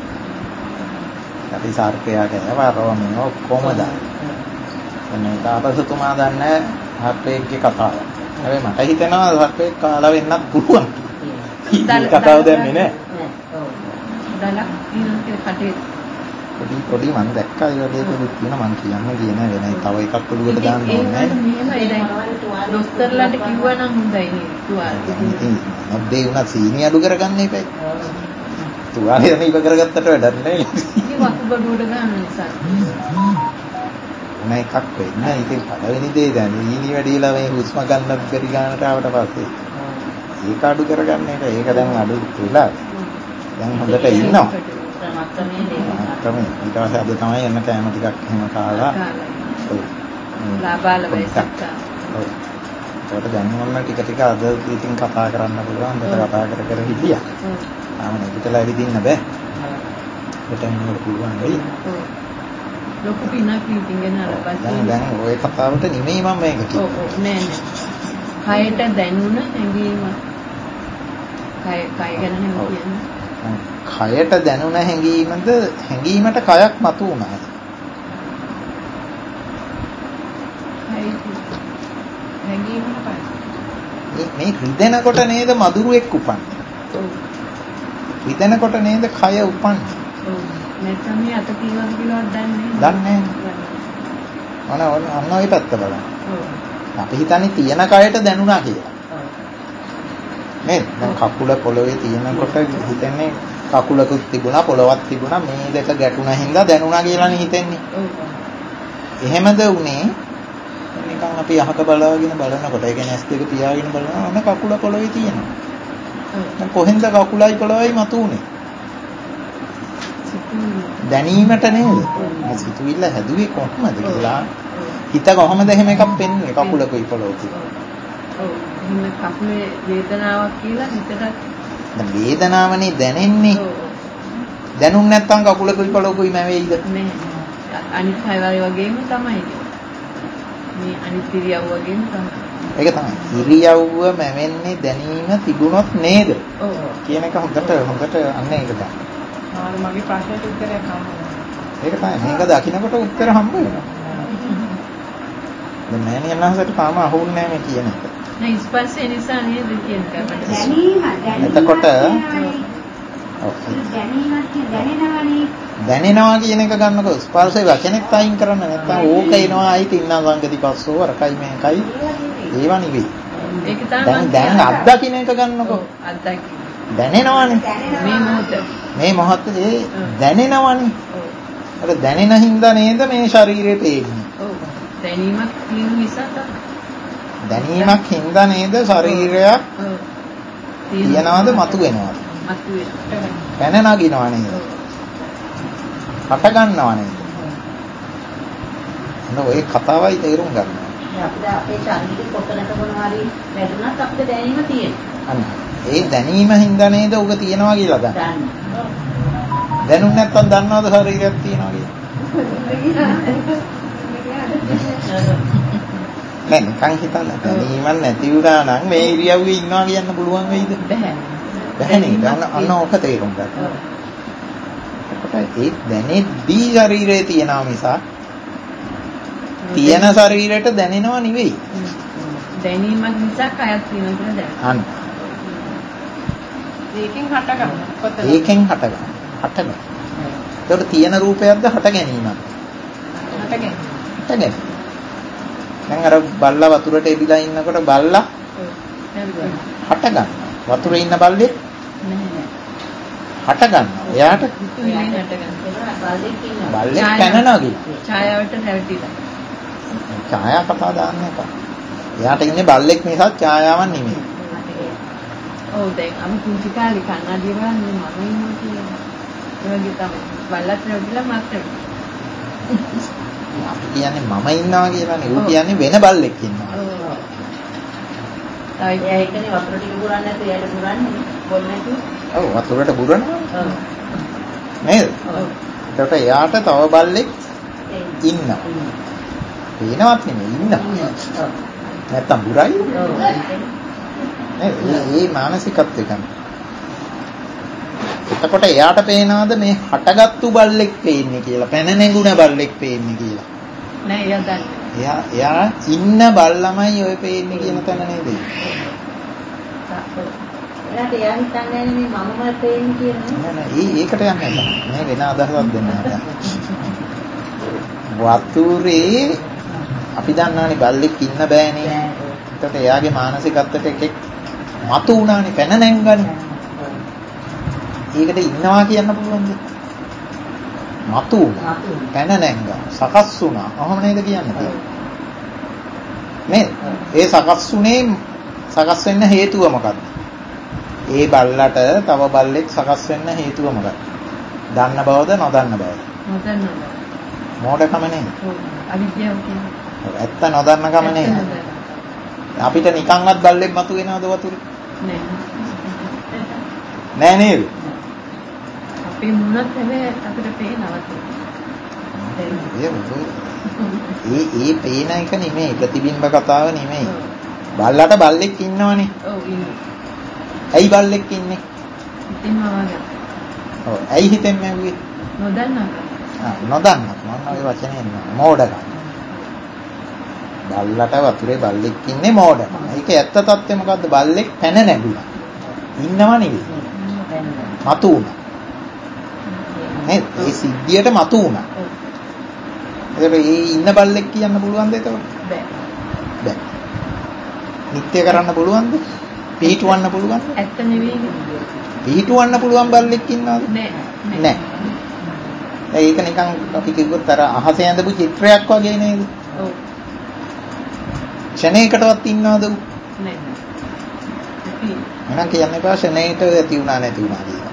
අපි සර්පයා කෑවා රෝමන ඔක්කොම දාන. එන්නේ තාපසතුමා දන්නේ හර්පේක්ගේ කතාව. හැබැයි මට හිතෙනවා හර්පේක් කාලා වෙන්නත් පුළුවන්. කතාව දන්නේ නැහැ. ඔව්. දලක් ඊළඟට කටේ පොඩි මම දැක්කා ඒ වගේ දෙයක් තියෙනවා මම කියන්න ගියේ නෑ වෙනයි තව එකක් ඔළුවට දාන්න ඕනේ නෑ. ડોක්ටර්ලාට කිව්වා නම් හොඳයි නේ තුවාල. ඉතින් මොද්දේ උනා සීනි අඩු කරගන්න එපයි. තුවාලේ ඉව කරගත්තට වැඩක් නෑ. ඉතින් වකුගඩුවට ගන්න නිසා. මොන එකක් වෙන්නේ ඉතින් පළවෙනි දේ දැන් සීනි වැඩිලා මේ හුස්ම ගන්නත් බැරි ගන්නට ආවට පස්සේ ඒක අඩු කරගන්න එක ඒක දැන් අඩු වෙලා. දැන් හොඳට ඉන්නවා. තමයි ඊට පස්සේ අද තමයි එන්න කෑම ටිකක් එහෙම කාලා ලාබාල වෙසක්. ඔව්. ඒකට දැන් මොන ටික අද ඉතින් කතා කරන්න පුළුවන් දෙත කතා කර හිටියා. තාම නෙවිතලා ඇවිදින්න බෑ. හිටින්න පුළුවන් වෙයි. ලොකු පිනක් ඉතින් ගෙනාලා පස්සේ දැන් ওই කතාවට නෙමෙයි මම මේක කිව්වේ. ඔව් නෑ නෑ. කයට දැනුණ හැඟීම කය ගැන කියන්නේ. කයට දැනුණ හැඟීමද හැඟීමට කයක් මතු වුණාද? මේ රිදෙනකොට නේද මදුරුවෙක් උපන්නේ? ඔව්. රිදෙනකොට නේද කය උපන්නේ? ඔව්. නැත්නම් මේ අත කීවද කියලාවත් දන්නේ නැහැ. දන්නේ නැහැ. අන්න ඔය පැත්ත බලන්න. ඔව්. අපි හිතන්නේ තියෙන කයට දැනුණා කියලා. ඔව්. නේද? දැන් කකුල පොළවේ තියෙනකොට හිතන්නේ කකුලකුත් තිබුණා පොළවක් තිබුණා මේ දෙක ගැටුණා හින්දා දැනුණා කියලානේ හිතෙන්නේ. එහෙමද උනේ නිකන් අපි අහක බලාගෙන බලනකොට ඒ කියන්නේ S2 පියාගෙන බලනවා ඔන්න කකුල පොළවේ තියෙනවා. දැන් කොහෙන්ද කකුලයි පොළවයි මතුනේ? දැනීමට නේද? මේ සිතුවිල්ල හැදුවේ කොහොමද කියලා හිත කොහොමද එහෙම එකක් පෙන්වන්නේ කකුලකුයි පොළොවකුයි. ඔව් එහෙම කකුලේ වේදනාවක් කියලා හිතට දැන් වේදනාවනේ දැනෙන්නේ. දැනුම් නැත්තම් කකුලකුයි පොළොවකුයි මැවෙයිද? නෑ. අනිත් හයවයි වගේම තමයි. මේ අනිත් ඉරියව් වගේම තමයි. ඒක තමයි. ඉරියව්ව මැවෙන්නේ දැනීම තිබුණොත් නේද? ඔව්. කියන එක හොඳට අන්න ඒක තමයි. මගේ ප්‍රශ්නෙට උත්තරයක් හම්බුනේ. ඒක තමයි. මේක දකින්නකොට උත්තර හම්බ වෙනවා. දැන් මෑණියන් වහන්සේට තාම අහුන්නේ නැහැ මේ කියන එක. නෑ ස්පර්ශය නිසා නේද කියන එක. එතකොට දැනෙනවා කියන එක ගන්නකො ස්පර්ශය වචනෙත් අයින් කරන්න නැත්නම් ඕක එනවා ආයිත් ඉන්නා සංගති පස්සෝ වරකයි මේකයි ඒවා නෙවෙයි. ඒක තමයි දැන් අත්දකින්න එක ගන්නකො. අත්දකින්න. දැනෙනවනේ. මේ මොහොතේ දැනෙනවනේ. අර දැනෙන හින්දා නේද මේ ශරීරේ පේන්නේ. ඔව්. දැනීමක් තියෙන නිසා තමයි. දැනීමක් හින්දා නේද ශරීරයක් තියනවාද මතු වෙනවාද? මතු වෙනවා. පැන නගිනවා නේද? හට ගන්නවා නේද? නෝ ඒ කතාවයි තේරුම් ගන්න. අපිට අපේ ශරීරේ කොතනක මොනවාරි වැදුනත් අපිට දැනීම තියෙනවා. අන්න ඒ දැනීම හින්දා නේද උග තියනවා කියලා දන්න. දැනුම් නැත්තම් දන්නවද ශරීරයක් තියනවා කියලා? නෑ නිකන් හිතන්න දැනීමක් නැති වුණා නම් මේ ඉරියව්වේ ඉන්නවා කියන්න පුළුවන් වෙයිද? බැහැ නේද? අන්න ඕක තේරුම් ගන්න. ඒ දැනෙද්දී ශරීරයේ තියනවා මිසක් තියෙන ශරීරයට දැනෙනව නෙවෙයි. දැනීමක් නිසා කයක් තියෙනවා කියලා දැනෙනවා. අන්න. ඒකෙන් හට ගන්න. ඒකෙන් හට ගන්න. හට ගන්න. ඒකට තියෙන රූපයක්ද හට ගැනීමක්? හට ගැනීම. හට ගැනීම. දැන් අර බල්ලා වතුරට එදිලා ඉන්නකොට බල්ලා හට ගන්න. වතුරේ ඉන්න බල්ලෙක් හට ගන්න. එයාට බල්ලෙක් පැන නගින. ඡායාවට රැවටිලා. ඡායා කතා දාන්න එපා. එයාට ඉන්නේ බල්ලෙක් මිසක් ඡායාවක් නෙමෙයි. ඔව් දැන් අපි කුංචි කාලේ කන්නඩිය බලන්නේ මම ඉන්නවා කියලා. ඒ වගේ තමයි. බල්ලත් රැවටිලා මාත් රැවටිලා. අපි කියන්නේ මම ඉන්නවා කියලානේ. ඌ කියන්නේ වෙන බල්ලෙක් ඉන්නවා. ඔව්. ඒකනේ වතුර ටික පුරන්නේ නැත්නම් එයාට පුරන්නේ බොල් නැතුව. ඔව් වතුරට පුරනවා. ඔව්. නේද? ඔව්. ඒකට එයාට තව බල්ලෙක් ඉන්නවා. පේනවත් නෙමෙයි ඉන්නවා. නැත්තම් බුරයි. ඔව්. මේ මානසිකත්වය ගන්න. එතකොට එයාට පේනවාද මේ හටගත්තු බල්ලෙක් පේන්නේ කියලා, පැන නැගුණ බල්ලෙක් පේන්නේ කියලා? නෑ එයා දන්නේ. එයා ඉන්න බල්ලමයි ඔය පේන්නේ කියන තැන නේද? එයාට එයා හිතන්නේ මේ මමම පේන්නේ කියලා. නෑ ඒකට යන්නේ නැහැ. මේ වෙන අදහසක් දෙන්නේ නැහැ. වතුරේ අපි දන්නානේ බල්ලෙක් ඉන්න බෑනේ. එතකොට එයාගේ මානසිකත්වයට එකෙක් මතු වුණානේ පැන නැංගන්නේ. ඒකට ඉන්නවා කියන්න පුළුවන්ද? මතු වුණා. පැන නැංගා. සකස් වුණා. අහම නේද කියන්නේ? නේද? ඒ සකස් වෙන්න හේතුව මොකක්ද? ඒ බල්ලට තව බල්ලෙක් සකස් වෙන්න හේතුව මොකක්ද? දන්න බවද නොදන්න බවද? නොදන්න බව. මෝඩකම නේද? ඔව්. අවිද්‍යාව කියන්නේ. ඇත්ත නොදන්නකම නේද? අපිට නිකන්වත් බල්ලෙක් මතු වෙනවද වතුරේ? නෑ. නෑ නේද? අපේ මුණත් හැබැයි අපිට පේනවත්. ඒ පේන එක නෙමෙයි ප්‍රතිබිම්බ කතාව නෙමෙයි. බල්ලට බල්ලෙක් ඉන්නවනේ. ඔව් ඉන්නේ. ඇයි බල්ලෙක් ඉන්නේ? ඉතින් මවගන්න. ඔව් ඇයි හිතෙන් මැව්වේ? නොදන්නා. නොදන්න. මම ඔය වචනේ එනවා. මෝඩකම. බල්ලට වතුරේ බල්ලෙක් ඉන්නේ මෝඩකම. ඒක ඇත්ත තත්ත්වය මොකද්ද? බල්ලෙක් පැන නැගුණා. ඉන්නව නෙවෙයි. මතු වුණා. නේද? ඒ සිද්ධියට මතු වුණා. ඒකට ඒ ඉන්න බල්ලෙක් කියන්න පුළුවන්ද එතකොට? බෑ. බෑ. නිත්‍ය කරන්න පුළුවන්ද? පිහිටවන්න පුළුවන්ද? ඇත්ත නෙවෙයි. පිහිටවන්න පුළුවන් බල්ලෙක් ඉන්නවද? නෑ. නෑ. ඒක නිකන් අපි කිව්වොත් අර අහසේ ඇඳපු චිත්‍රයක් වගේ නේද? ඔව්. ක්ෂණයකටවත් ඉන්නවද? නෑ. එහෙනම් කියන්න එපා ක්ෂණයට ඇති වුණා නැති වුණා කියලා.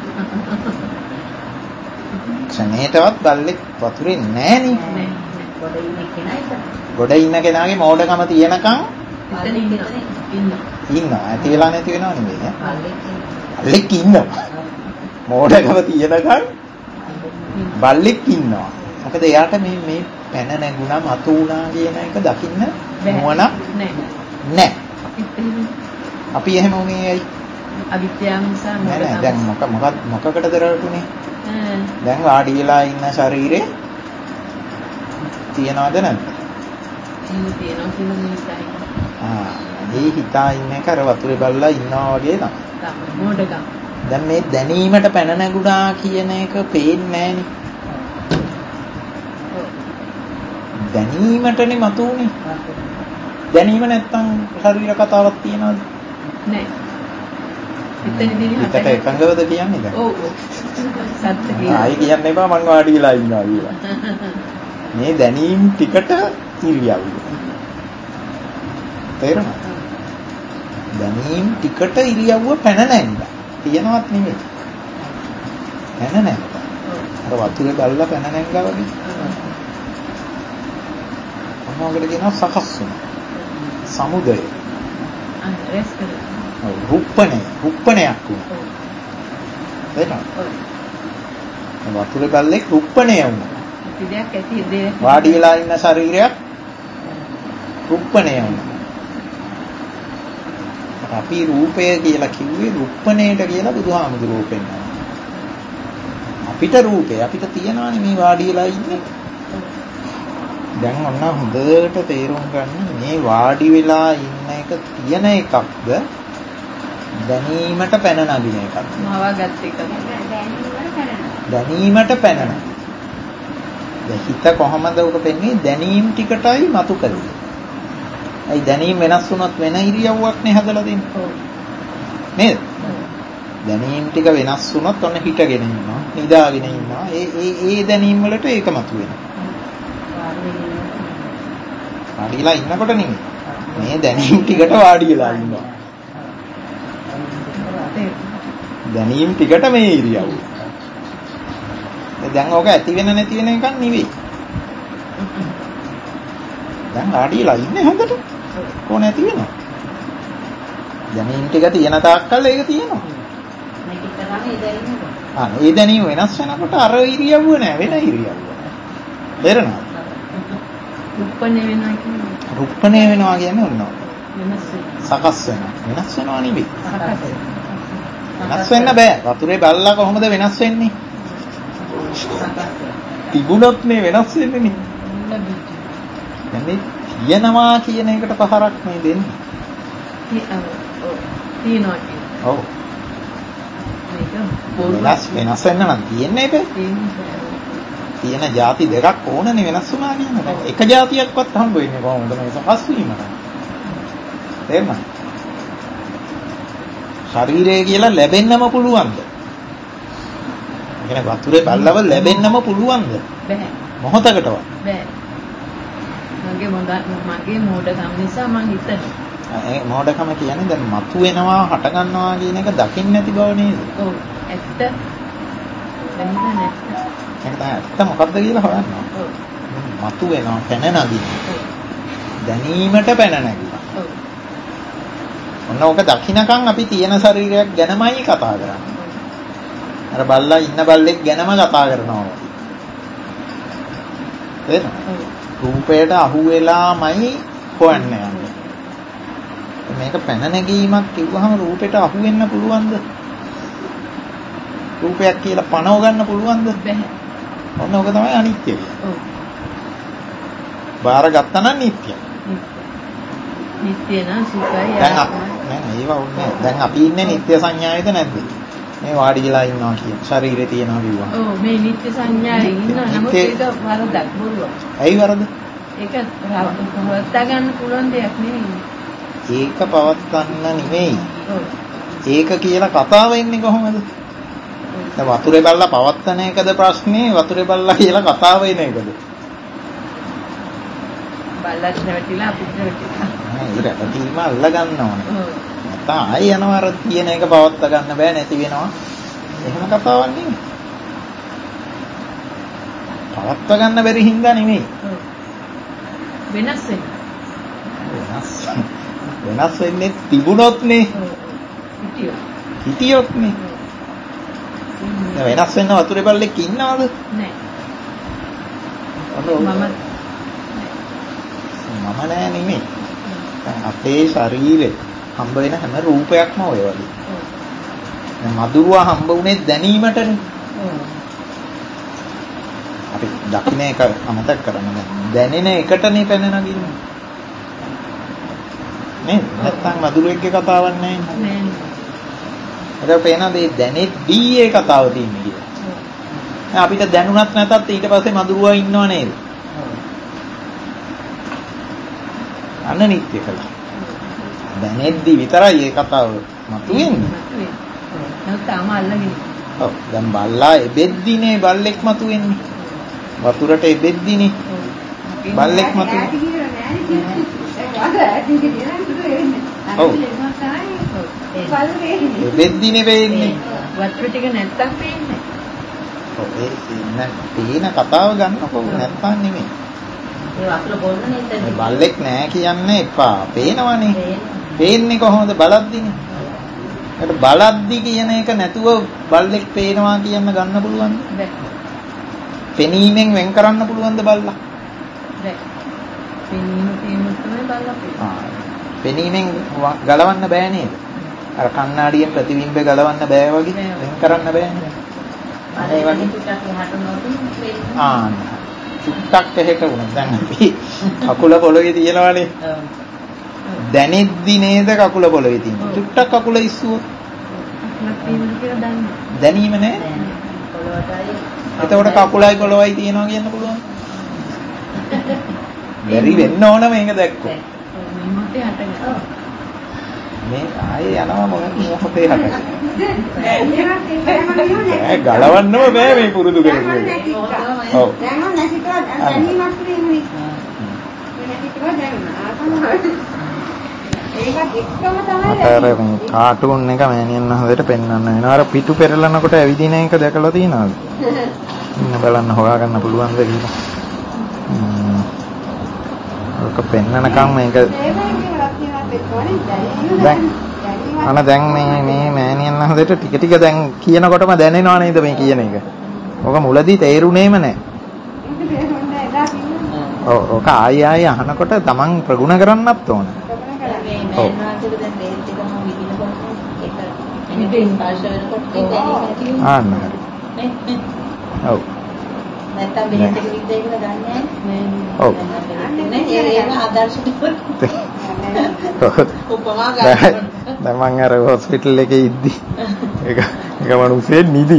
ක්ෂණයටවත් බල්ලෙක් වතුරේ නෑනේ. නෑ. ගොඩ ඉන්න කෙනාගේ මෝඩකම තියෙනකන් එතන ඉන්නවා. ඇති වෙලා නැති වෙනව නෙමෙයි. බල්ලෙක් ඉන්නවා. මෝඩකම තියෙනකන් බල්ලෙක් ඉන්නවා. මොකද එයාට මේ පැන නැගුණා මතු වුණා කියන එක දකින්න නුවණක් නැහැ. අපි එහෙම උනේ ඇයි? අවිද්‍යාව නිසා නෑ දැන් මොකකටද රැවටුනේ? දැන් වාඩි වෙලා ඉන්න ශරීරේ තියනවද නැද්ද? තියෙනවා කියලා හිතයි. ඒ හිතා ඉන්න එක අර වතුරේ බල්ලා ඉන්නවා වගේ තමයි. මොඩකම්. දැන් මේ දැනීමට පැන නැගුණා කියන එක පේන්නේ නෑනේ. දැනීමටනේ මතුනේ. දැනීම නැත්තම් ශරීර කතාවක් තියනවද? නෑ. එතනදී හිතට එකඟවද කියන්නේ දැන්? ඔව්. සත්‍ය කියනවා. ආයි කියන්න එපා මං වාඩි වෙලා ඉන්නවා කියලා. මේ දැනීම් ටිකට ඉරියව්ව. තේරුණාද? දැනීම් ටිකට ඉරියව්ව පැන නැංගා. තියනවත් නෙමෙයි. පැන නැංගා. අර වතුරේ බල්ලා පැන නැංගා වගේ. මොනවද කියනවා සකස් වෙනවා. සමුදය. රෙස් කරනවා. රුප්පණයක් වුණා. තේරුණාද? වතුරේ බල්ලෙක් රුප්පණය වුණා. දෙයක් ඇති දෙයක්. වාඩි වෙලා ඉන්න ශරීරයක් රුප්පණය වුණා. අපි රූපය කියලා කිව්වේ රුප්පණයට කියලා බුදුහාමුදුරුවෝ පෙන්නනවා. අපිට රූපය අපිට තියනවානේ මේ වාඩි වෙලා ඉන්නේ. දැන් ඔන්න හොඳට තේරුම් ගන්න මේ වාඩි වෙලා ඉන්න එක තියෙන එකක්ද දැනීමට පැන නගින එකක්ද? මවාගත් එක. දැනීමට පැන නගින. දැන් හිත කොහමද උක පෙන්නේ දැනීම් ටිකටයි මතු කරන්නේ. ඒ දැනීම් වෙනස් වුණොත් වෙන ඉරියව්වක් නේ හදලා දෙන්නේ. නේද? දැනීම් ටික වෙනස් වුණොත් ඔන්න හිටගෙන ඉන්නවා, නිදාගෙන ඉන්නවා. ඒ දැනීම් වලට ඒක මතු වෙනවා. වාඩිලා ඉන්නකොට නෙමෙයි. මේ දැනීම් ටිකට වාඩි වෙලා ඉන්නවා. දැනීම් ටිකට මේ ඉරියව්ව. දැන් ඕක ඇති වෙන නැති වෙන එකක් නෙවෙයි. දැන් වාඩිලා ඉන්නේ හොඳට. කොහොම නැති වෙනව? දැනීම් ටික තියෙන තාක්කල් ඒක තියෙනවා. ඒ දැනීම වෙනස් වෙනකොට අර ඉරියව්ව නෑ වෙන ඉරියව්ව. තේරෙනවද? රුප්පණය වෙනවා කියන්නේ. රුප්පණය වෙනවා කියන්නේ ඔන්න. වෙනස් සකස් වෙනවා. වෙනස් වෙනවා නෙවෙයි. වෙනස් වෙන්න බෑ. වතුරේ බල්ලා කොහොමද වෙනස් වෙන්නේ? තිබුණොත් මේ වෙනස් වෙන්නේ නේ. තියනවා කියන එකට පහරක් මේ දෙන්නේ. තියනවා. ඔව්. වෙනස් වෙන්න නම් තියෙන්නේ ඒක. තියෙන ಜಾති දෙකක් ඕනනේ වෙනස් වුණා කියන්නේ. එක ಜಾතියක්වත් හම්බ වෙන්නේ කොහොමද මේ සකස් වීමට? තේරුණාද? ශරීරය කියලා ලැබෙන්නම පුළුවන්ද? ඒ කියන්නේ වතුරේ බල්ලව ලැබෙන්නම පුළුවන්ද? බැහැ. මොහොතකටවත්. බැහැ. මගේ මෝඩකම නිසා මං හිතනවා. ඒ මෝඩකම කියන්නේ දැන් මතු වෙනවා හට ගන්නවා කියන එක දකින්න නැති බව නේද? ඔව්. ඇත්ත. දැනෙන්නේ නැහැ. ඒක තමයි ඇත්ත මොකක්ද කියලා හොයන්න. ඔව්. මතු වෙනවා පැන නගින්න. දැනීමට පැන නැගිලා. ඔව්. ඔන්න ඕක දකින්නකම් අපි තියෙන ශරීරයක් ගැනමයි කතා කරන්නේ. අර බල්ලා ඉන්න බල්ලෙක් ගැනම කතා කරනවා. තේරෙනවද? රූපයට අහු වෙලාමයි හොයන්නේ. මේක පැන නැගීමක් කිව්වහම රූපයට අහු වෙන්න පුළුවන්ද? රූපයක් කියලා පනව ගන්න පුළුවන්ද? බැහැ. ඔන්න ඕක තමයි අනිත්‍ය කියන්නේ. ඔව්. බාර ගත්තා නම් නිට්ටයයි. නිට්ටය නම් සුඛයි දැන් ඒවා ඕනේ. දැන් අපි ඉන්නේ නිට්ටය සංඥාවේද නැද්ද? මේ වාඩි වෙලා ඉන්නවා කියන ශරීරේ තියනවා කිව්වා. ඔව් මේ නිට්ටය සංඥාවේ ඉන්නවා නමුත් ඒක වරදක් බොරුවක්. ඇයි වරද? ඒක පවත්වා ගන්න පුළුවන් දෙයක් නෙවෙයි. ඒක පවත්වන්න නෙවෙයි. ඔව්. ඒක කියලා කතාව එන්නේ කොහොමද? දැන් වතුරේ බල්ලා පවත්තන එකද ප්‍රශ්නේ වතුරේ බල්ලා කියලා කතාව එන එකද? බල්ලත් නැවතිලා අපිත් නැවතිලා. නෑ ඒක ඇතිවීම අල්ල ගන්න ඕනේ. නැත්නම් ආයෙ යනවා අර තියෙන එක පවත්ත ගන්න බෑ නැති වෙනවා. එහෙම කතාවක් නෙමෙයි. පවත්ත ගන්න බැරි හින්දා නෙමෙයි. වෙනස් වෙන්නේ තිබුණොත් නේ. හිටියොත් නේ. වෙනස් වෙන්න වතුරේ බල්ලෙක් ඉන්නවද? නෑ. මම නෑ නෙමෙයි. අපේ ශරීරේ හම්බ වෙන හැම රූපයක්ම ඔය වගේ. දැන් මදුරුවා හම්බ වුනේ දැනීමටනේ. අපි දකින්න එක අමතක කරන්න දැනෙන එකටනේ පැන නගින්නේ. නේ නැත්තම් මදුරුවෙක්ගේ කතාවක් නෑ. ඒක පේනද මේ දැනෙද්දී ඒ කතාව තියෙන්නේ කියලා. දැන් අපිට දැනුණත් නැතත් ඊට පස්සේ මදුරුවා ඉන්නව නේද? අන්න නිත්‍ය කළා. දැනෙද්දී විතරයි ඒ කතාව මතුවෙන්නේ. නැත්නම් අල්ලගෙන. ඔව් දැන් බල්ලා එබෙද්දිනේ බල්ලෙක් මතුවෙන්නේ. වතුරට එබෙද්දිනේ බල්ලෙක් මතුවෙන්නේ. ඔව් එබෙද්දිනේ වෙන්නේ. වතුර ටික නැත්තම් පේන්නේ. ඔව් ඒ තේන කතාව ගන්නකො නැත්තම් නෙමෙයි. ඒ වතුර බොන්නේ නැද්ද? බල්ලෙක් නෑ කියන්නේ එපා. පේනවනේ. පේන්නේ කොහොමද බලද්දිනේ. ඒකට බලද්දි කියන එක නැතුව බල්ලෙක් පේනවා කියන්න ගන්න පුළුවන්ද? බැ. පෙනීමෙන් වෙන් කරන්න පුළුවන්ද බල්ලා? බැ. පෙනීම තමයි බල්ලා පේන්නේ. පෙනීමෙන් ගලවන්න බෑ නේද? අර කණ්ණාඩියෙන් ප්‍රතිබිම්බය ගලවන්න බෑ වගේ වෙන් කරන්න බෑනේ. ඒ වගේ ටිකක් එහාට නොදී චුට්ටක් එහෙට වුණා. දැන් අපි කකුල පොළවේ තියනවානේ. දැනෙද්දි නේද කකුල පොළවේ තියෙන්නේ. චුට්ටක් කකුල ඉස්සුවොත් දැනීම නෑ. එතකොට කකුලයි පොළවයි තියනවා කියන්න පුළුවන්. බැරි වෙන්න ඕන මේක දැක්කොත්. මේ ආයේ යනවා මොහොතේ හටගන්න. ගලවන්නම බෑ මේ පුරුදු කරගෙන. ඔව්. දැන් නම් නැතිකව දැනීමක් තියෙන්නේ. නැතිකව දැනුණා. ඒකත් එක්කම තමයි. අර මේ කාටුන් එක මෑනියන් හදේට පෙන්වන්න වෙනවා. අර පිටු පෙරලනකොට ඇවිදින එක දැකලා තියෙනවද? ඉන්න බලන්න හොයාගන්න පුළුවන්ද කියලා. ඔක පෙන්නනකම් මේක දැන් මේ මෑනියන් හදේට ටික ටික දැන් කියනකොටම දැනෙනව නේද මේ කියන එක. ඔක මුලදී තේරුණේම නැහැ. ඔව් ඔක ආයි අහනකොට තමන් ප්‍රගුණ කරන්නත් ඕන. ඔව්. ආන්න. ඔව්. නැත්තම් බෙහෙත් එක විද්ද කියලා ගන්නෑ නෑ. ඔව්. ඒක ආදර්ශික උපමා ගන්න. දැන් මම අර හොස්පිටල් එකේ ඉද්දි ඒක මිනිස්සෙක් නිදි.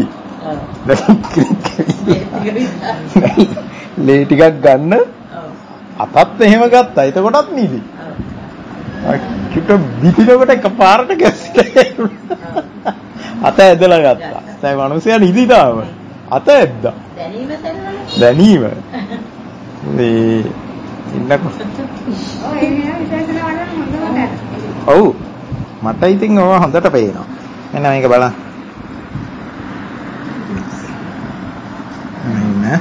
ලේ ටිකක් ගන්න අතත් එහෙම ගත්තා. එතකොටත් නිදි. කිට විදිනකොට එකපාරට ගැස්සේ අත ඇදලා ගත්තා. දැන් මිනිස්සයා නිදි තාම. අත ඇද්දා. දැනීම මේ ඉන්නකොට ඔව් මට ඉතින් ඔය හොඳට පේනවා. මෙන්න මේක බලන්න. නේ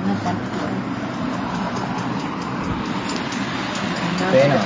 පේනවා.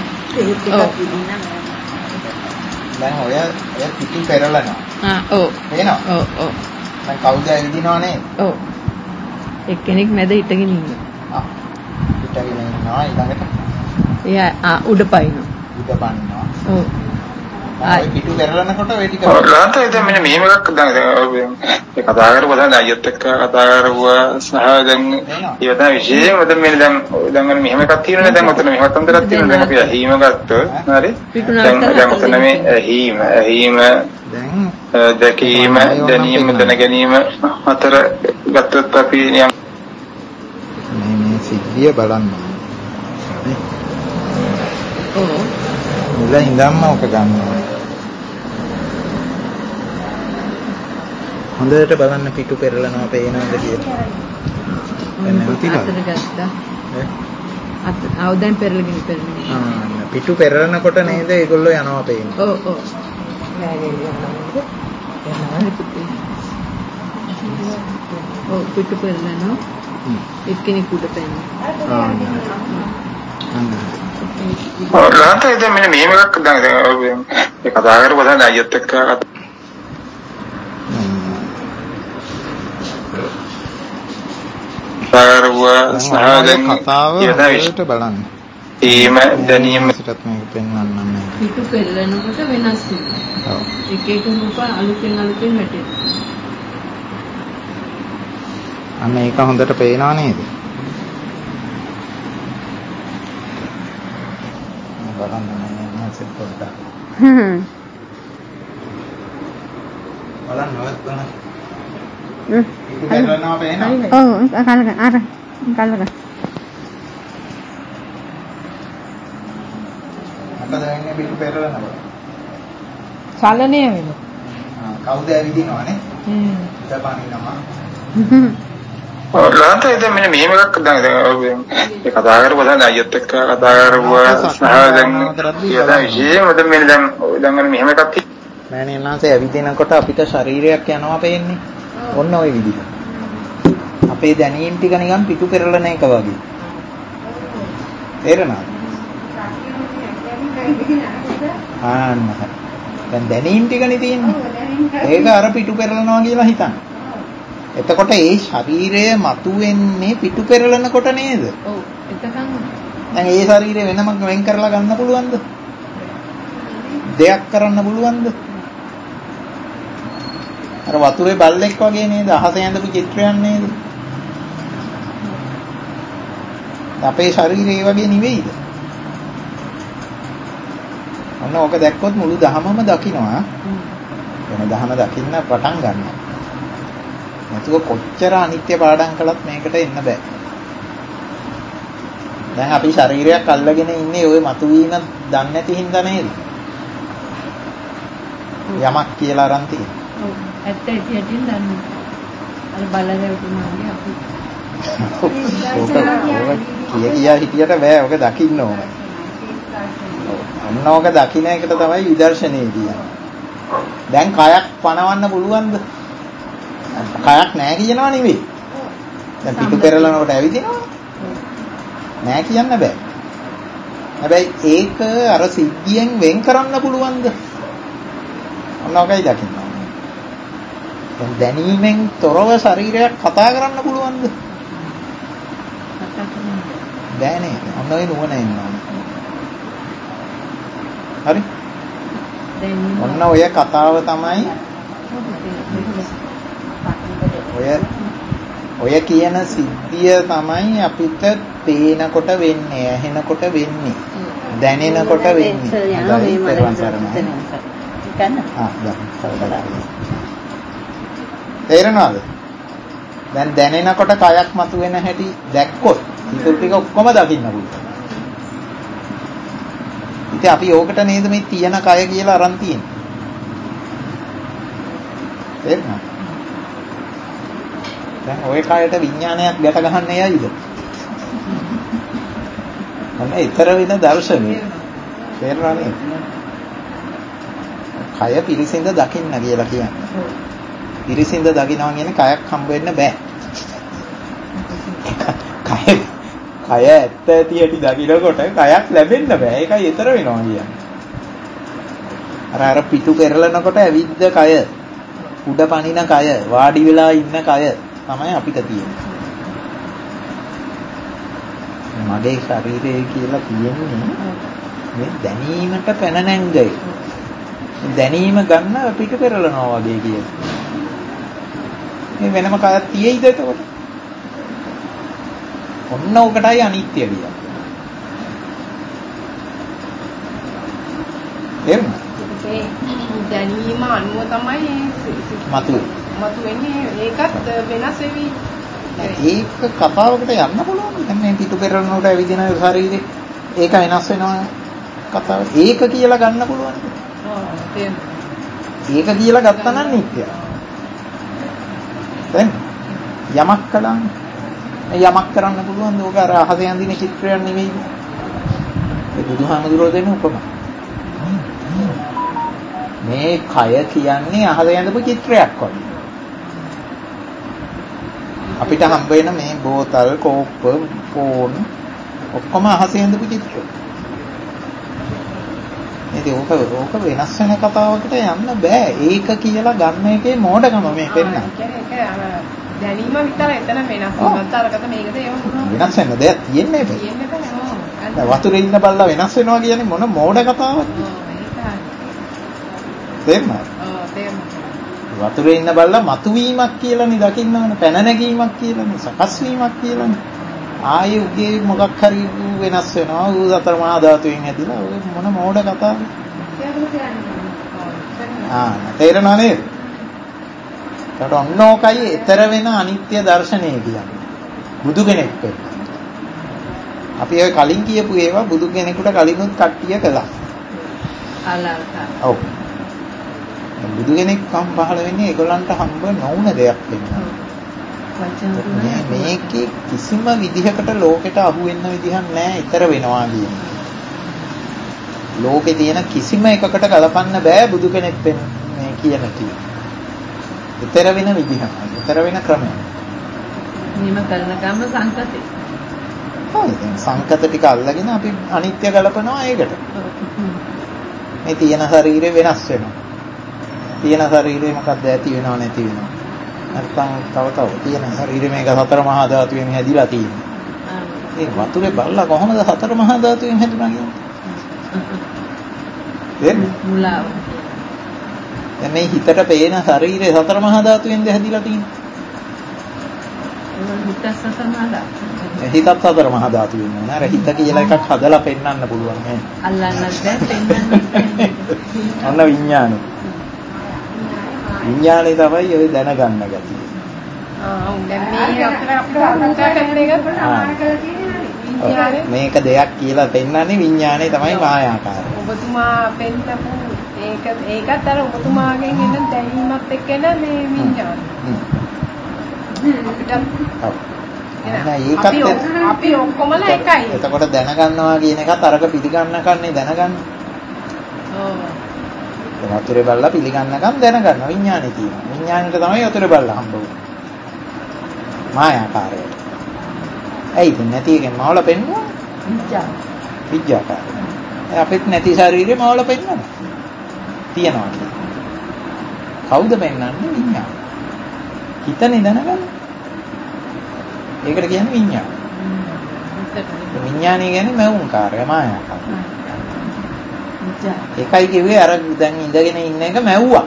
දැන් ඔය පිටි පෙරලනවා. ඔව්. පේනවා. ඔව්. දැන් කවුද ඇවිදිනව නේද? ඔව්. එක්කෙනෙක් මැද හිටගෙන ඉන්නවා. හිටගෙන ඉන්නවා ඊළඟට. එයා උඩ පයින්නවා. උඩ පනිනවා. ඔව්. ආයි පිටු පෙරලනකොට ඔය ටික රාත දැන් මෙන්න මෙහෙම එකක් දැන් ඒ කතා කරපුවා දැන් අයියත් එක්ක කතා කරුවා සහ දැන් ඒ වගේ විශේෂයෙන්ම දැන් මෙහෙම එකක් තියෙනනේ දැන් ඔතන මෙහෙමත් අන්තරක් තියෙනවා දැන් අපි ඇහිම ගත්තොත් හරි දැන් ඔතන මේ ඇහිම දැන් දැකීම දැනීම දැන ගැනීම අතර ගත්තොත් අපි නියම් මේ සිද්ධිය බලන්න. මුල ඉඳන්ම ඔක ගන්නවා. හොඳට බලන්න පිටු පෙරලනවා පේනවද කියලා. අතට ගත්තා. දැන් පෙරලගෙන පෙරලනවා. පිටු පෙරලනකොට නේද ඒගොල්ලෝ යනවා පේන්නේ. ඔව්. පිටු පෙරලනවා. එක්කෙනෙක් උඩ පැනනවා. රාතේ දැන් මෙහෙම එකක් දැන් ඒ කතා කරපුවා දැන් අයියත් එක්ක කතාව හොඳට බලන්න. ඒම දැනීම සිතත් මේක පෙන්වන්නම් මේ. පිටු පෙරලනකොට වෙනස් වෙනවා. ඔව්. එක එක රූප අලුතෙන් වැටෙනවා. අන්න ඒක හොඳට පේනවා නේද? බලන්න මම මාසෙත් පොඩ්ඩක්. බලන්න ඔයත් බලන්න. පිටු පෙරලනවා පේනවා. ඔව් කලක. මොකද වෙන්නේ පිටු පෙරලනකොට? චලනය වෙනවා. කවුද ඇවිදිනවනේ? ඉතපනිනවා. රාතේ දැන් මෙහෙම එකක් දැන් ඒ කතා කරපුවා දැන් අයියත් එක්ක කතා කරපුවා සහ දැන් විශේෂයෙන්ම දැන් මෙහෙම එකක් මෑණියන්වහන්සේ ඇවිදිනකොට අපිට ශරීරයක් යනවා පේන්නේ. ඔන්න ওই විදිහට. අපේ දැනීම් ටික නිකන් පිටු පෙරලන එක වගේ. තේරෙනවද? දැන් දැනීම් ටිකනේ තියෙන්නේ. ඒක අර පිටු පෙරලනවා කියලා හිතන්න. එතකොට ඒ ශරීරය මතුවෙන්නේ පිටු පෙරලනකොට නේද? ඔව්. එතකන් දැන් ඒ ශරීරය වෙනම වෙන් කරලා ගන්න පුළුවන්ද? දෙයක් කරන්න පුළුවන්ද? අර වතුරේ බල්ලෙක් වගේ නේද? අහසේ ඇඳපු චිත්‍රයක් නේද? අපේ ශරීරය ඒ වගේ නෙවෙයිද? ඔන්න ඕක දැක්කොත් මුළු දහමම දකින්නවා. වෙන දහම දකින්න පටන් ගන්නවා. නැතුව කොච්චර අනිත්‍ය පාඩම් කළත් මේකට එන්න බෑ. දැන් අපි ශරීරයක් අල්ලගෙන ඉන්නේ ওই මතුවීම දන්නේ නැති හින්දා නේද? යමක් කියලා අරන් තියෙන්නේ. ඔව්. ඇත්ත ඇටියෙන් දන්නේ. අර බලලෙවුනාගේ අපි. කියා හිටියට බෑ. ඔක දකින්න ඕන. ඔන්න ඕක දකින්න එකට තමයි විදර්ශනේ කියන්නේ. දැන් කයක් පනවන්න පුළුවන්ද? කයක් නැහැ කියනවා නෙවෙයි. දැන් පිටු පෙරලනකොට ඇවිදිනවා. නෑ කියන්න බෑ. හැබැයි ඒක අර සිද්ධියෙන් වෙන් කරන්න පුළුවන්ද? ඔන්න ඔකයි දකින්න. දැන් දැනීමෙන් තොරව ශරීරයක් කතා කරන්න පුළුවන්ද? බෑ නේ. ඔන්න ඔය නුවණ එනවා. හරි? ඔන්න ඔය කතාව තමයි ඔය කියන සිද්ධිය තමයි අපිට පේනකොට වෙන්නේ, ඇහෙනකොට වෙන්නේ, දැනෙනකොට වෙන්නේ. හරි පෙරවන් සරණයි. තේරෙනවද? දැන් දැනෙනකොට කයක් මතුවෙන හැටි දැක්කොත් ඉතුරු ටික ඔක්කොම දකින්න පුළුවන්. ඉතින් අපි ඕකට නේද මේ තියෙන කය කියලා අරන් තියෙන්නේ. තේරුණාද? දැන් ওই කයට විඥානයක් ගැට ගන්න යයිද? මොන ඊතර වෙන දර්ශනය. තේරුණානේ? කය පිරිසිඳ දකින්න කියලා කියන්නේ. පිරිසිඳ දකින්නවා කියන්නේ කයක් හම්බ වෙන්න බෑ. කය ඇත්ත ඇති ඇති දකින්නකොට කයක් ලැබෙන්න බෑ. ඒකයි ඊතර වෙනවා කියන්නේ. අර පිටු පෙරලනකොට ඇවිද්ද කය, උඩ පනින කය, වාඩි වෙලා ඉන්න කය තමයි අපිට තියෙන්නේ. මගේ ශරීරය කියලා කියන්නේ මේ දැනීමට පැන නැංගයි. දැනීම ගන්න පිටු පෙරලනවා වගේ කියන. මේ වෙනම කයක් තියෙයිද එතකොට? ඔන්න ඔකටයි අනිත්‍ය කියන්නේ. එහෙම. ඒ දැනීම අනුව තමයි මතුවෙන්නේ. ඒකත් වෙනස් වෙවි. ඒක කතාවකට යන්න පුළුවන්. දැන් මේ පිටු පෙරලනකොට ඇවිදින ශරීරේ ඒක වෙනස් වෙනවා කතාව. ඒක කියලා ගන්න පුළුවන්. ඒක කියලා ගත්තා නම් නිත්‍යයි. දැන් යමක් කළා යමක් කරන්න පුළුවන් ඕක අර අහසේ යඳින චිත්‍රයක් නෙවෙයි. ඒ බුදුහාමුදුරුවෝ දෙන උපමා. මේ කය කියන්නේ අහසේ යඳපු චිත්‍රයක් වගේ. අපිට හම්බ වෙන මේ බෝතල්, කෝප්ප, ෆෝන් ඔක්කොම අහසේ යඳපු චිත්‍ර. ඉතින් ඕක වෙනස් වෙන කතාවකට යන්න බෑ. ඒක කියලා ගන්න එකේ මෝඩකම මේ පෙන්නන. දැනීම විතර එතන වෙනස් වෙනත් අරකට මේකද ඒව වෙනස් වෙන දෙයක් තියෙන්නේ නැහැ. වතුරේ ඉන්න බල්ලා වෙනස් වෙනවා කියන්නේ මොන මෝඩ කතාවක්ද? තේරුණාද? වතුරේ ඉන්න බල්ලා මතුවීමක් කියලානේ දකින්න ඕන. පැන නැගීමක් කියලානේ, සකස් වීමක් කියලානේ. ආයේ උගේ මොකක් හරි වෙනස් වෙනවා. ඌ සතර මහා ධාතුවෙන් හැදිලා ඔය මොන මෝඩ කතාවද? තේරෙනව නේද? ඒකට ඔන්නෝකයි ඊතර වෙන අනිත්‍ය දර්ශනය කියන්නේ. බුදු කෙනෙක් වෙන්න. අපි ඔය කලින් කියපු ඒවා බුදු කෙනෙකුට කලිනුත් කට්ටිය කළා. ඔව්. බුදු කෙනෙක් කම් පහළ වෙන්නේ ඒගොල්ලන්ට හම්බ නොවුන දෙයක් වෙනවා. මේකේ කිසිම විදිහකට ලෝකෙට අහු වෙන්න විදිහක් නැහැ ඊතර වෙනවා කියන්නේ. ලෝකේ තියෙන කිසිම එකකට කලපන්න බෑ බුදු කෙනෙක් වෙන්න මේ කියන කී. ඊතර වෙන විදිහ, ඊතර වෙන ක්‍රමය. නිම කරන කම්ම සංකතේ. ඔව් සංකත ටික අල්ලගෙන අපි අනිත්‍ය ගලපනවා ඒකට. මේ තියෙන ශරීරය වෙනස් වෙනවා. තියෙන ශරීරය මොකක්ද ඇති වෙනව නැති වෙනව. නැත්නම් තව තියෙන ශරීරය මේක සතර මහා ධාතුවෙන් හැදිලා තියෙනවා. ඒ වතුරේ බල්ලා කොහොමද සතර මහා ධාතුවෙන් හැදුණා කියන්නේ? මුලාව. දැන් මේ හිතට පේන ශරීරය සතර මහා ධාතුවෙන්ද හැදිලා තියෙන්නේ? හිතත් සතර මහා ධාතු. හිතත් සතර මහා ධාතුවෙන් නේ. අර හිත කියලා එකක් හදලා පෙන්වන්න පුළුවන් නේ. අල්ලන්නත් බෑ පෙන්වන්නත් අන්න විඥානය. විඥානය තමයි ඔය දැනගන්න ගතිය. මේක දෙයක් කියලා පෙන්වන්නේ විඥානය තමයි මායාකාරය. ඔබතුමා පෙන්නපු ඒකත් අර ඔබතුමාගෙන් එන දැනීමත් එක්ක එන මේ විඥානය. අපි ඔක්කොමලා එකයි. එතකොට දැනගන්නවා කියන එකත් අරක පිළිගන්නකන්නේ දැනගන්න. ඔව්. වතුරේ බල්ලා පිළිගන්නකම් දැනගන්න විඥානේ තියෙනවා. විඥානෙට තමයි වතුරේ බල්ලා හම්බ වෙන්නේ. මායාකාරය. ඇයිද නැති එකෙන් මවල පෙන්නුවා? විඥාකාරය. අපිට නැති ශරීරේ මවල පෙන්වනවා. තියනවා. කවුද පෙන්වන්නේ? විඥාන. හිතනේ දැනගන්න. ඒකට කියන්නේ විඥාන. විඥානය කියන්නේ මෞංකාරය මායාකාරය. ඒකයි කිව්වේ අර දැන් ඉඳගෙන ඉන්න එක මැව්වා.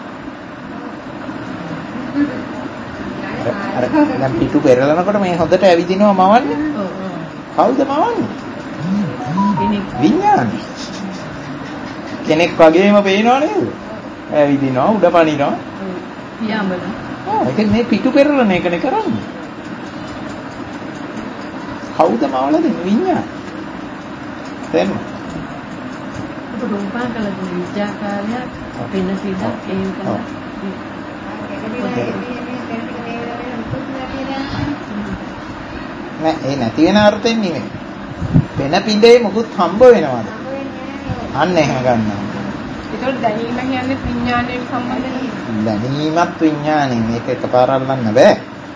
අර දැන් පිටු පෙරලනකොට මේ හොඳට ඇවිදිනවා මවන්නේ. කවුද මවන්නේ? විඥානය. කෙනෙක් වගේම පේනව නේද? ඇවිදිනවා උඩ පනිනවා. පියාඹන. ඒක මේ පිටු පෙරලන එකනේ කරන්නේ. කවුද මවලා දෙන්නේ? විඥානය. දැන් රූපාකල විඥාකාරය වෙන සිද්ධ ඒක නෑ ඒ නැති වෙන අර්ථයෙන් නෙමෙයි. වෙන පිටේ මොකුත් හම්බ වෙනවද? අන්න එහෙම ගන්නවා. ඒතකොට දැනීම කියන්නේ විඥාණයට සම්බන්ධ නෙවෙයි. දැනීමත් විඥාණය මේක එකපාර අල්ලන්න බෑ.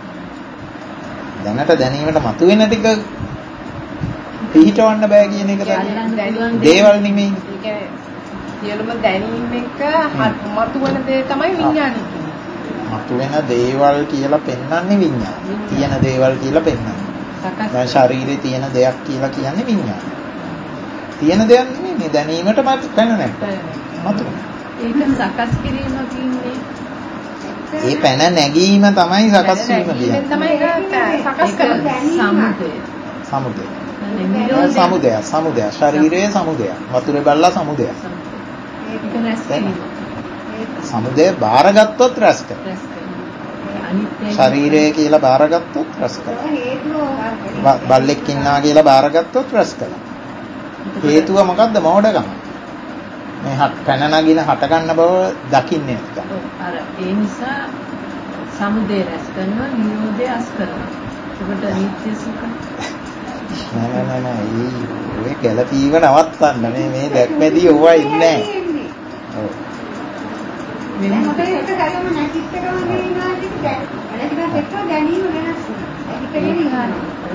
දැනට දැනීමට මතුවෙන ටික පිහිටවන්න බෑ කියන එක තමයි. දේවල් නෙමෙයි. ඒ කියන්නේ සියලුම දැනීම් එක මතුවෙන දේ තමයි විඥාණය කියන්නේ. මතුවෙන දේවල් කියලා පෙන්වන්නේ විඥානය. තියෙන දේවල් කියලා පෙන්වන්නේ. දැන් ශරීරේ තියෙන දෙයක් කියලා කියන්නේ විඥානය. තියෙන දෙයක් නෙමෙයි මේ දැනීමට පැන නැහැ. මතුවෙන. ඒක සකස් කිරීම කියන්නේ ඒ පැන නැගීම තමයි සකස් වීම කියන්නේ. තමයි සකස් කරන්නේ. සමුදය. සමුදය. ශරීරයේ සමුදය. වතුරේ බල්ලා සමුදය. සමුදය බාරගත්තොත් රැස් කරනවා. ශරීරය කියලා බාරගත්තොත් රැස් කරනවා. බල්ලෙක් ඉන්නවා කියලා බාරගත්තොත් රැස් කරනවා. හේතුව මොකද්ද? මෝඩකම. මේ පැන නගින හට ගන්න බව දකින්නේ නැත්නම්. අර ඒ නිසා සමුදය රැස් කරනවා නිරෝධය අස් කරනවා. ඒකට නිත්‍ය සුඛ නෑ ඔය ගැළපීම නවත්තන්න මේ දැක්මැදී ඕවා ඉන්නේ නෑ. ඔව්. මෙන්න මොකද ඒක ගලම නැතිත් එකම වෙනවා ඉතින් වැඩ ටිකක් එක්ක ගැනීම වෙනස් වෙනවා.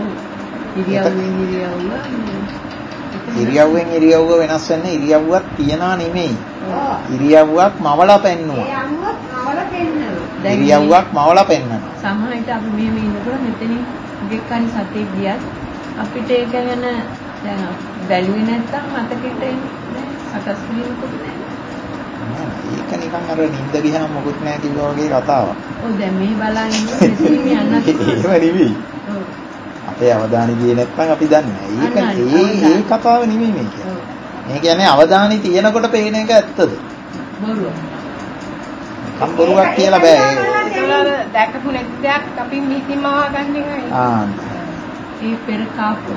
ඉරියව්වෙන් ඉරියව්ව වෙනස් වෙන්නේ ඉරියව්වක් තියනා නෙමෙයි. ඉරියව්වක් මවලා පෙන්නුවා. ඉරියව්වක් මවලා පෙන්වනවා. සමහර විට අපි මෙහෙම ඉන්නකොට මෙතනින් ගෙක්කනි සතිය ගියත් අපිට ඒක ගැන දැන් බැලුවේ නැත්තම් මතකෙට එන්නේ සකස් වීමකුත් නැහැ. ඒක නිකන් අර නිින්ද ගියාම මොකුත් නැහැ කිව්වා වගේ කතාවක්. ඔව් දැන් මේ බලන් ඉන්නේ මෙතනින් යන්නත් ඒව නෙවෙයි. ඔව්. අපේ අවධානය ගියේ නැත්නම් අපි දන්නේ නැහැ. ඒ කතාව නෙමෙයි මේ කියන්නේ. මේ කියන්නේ අවධානය තියෙනකොට පේන එක ඇත්තද? බොරුව. කම්බරුවක් කියලා බෑ. ඒක දැකපු නැති දෙයක් අපි මිහිතින්ම අහගන්න එක. ඒ පෙර කාපු.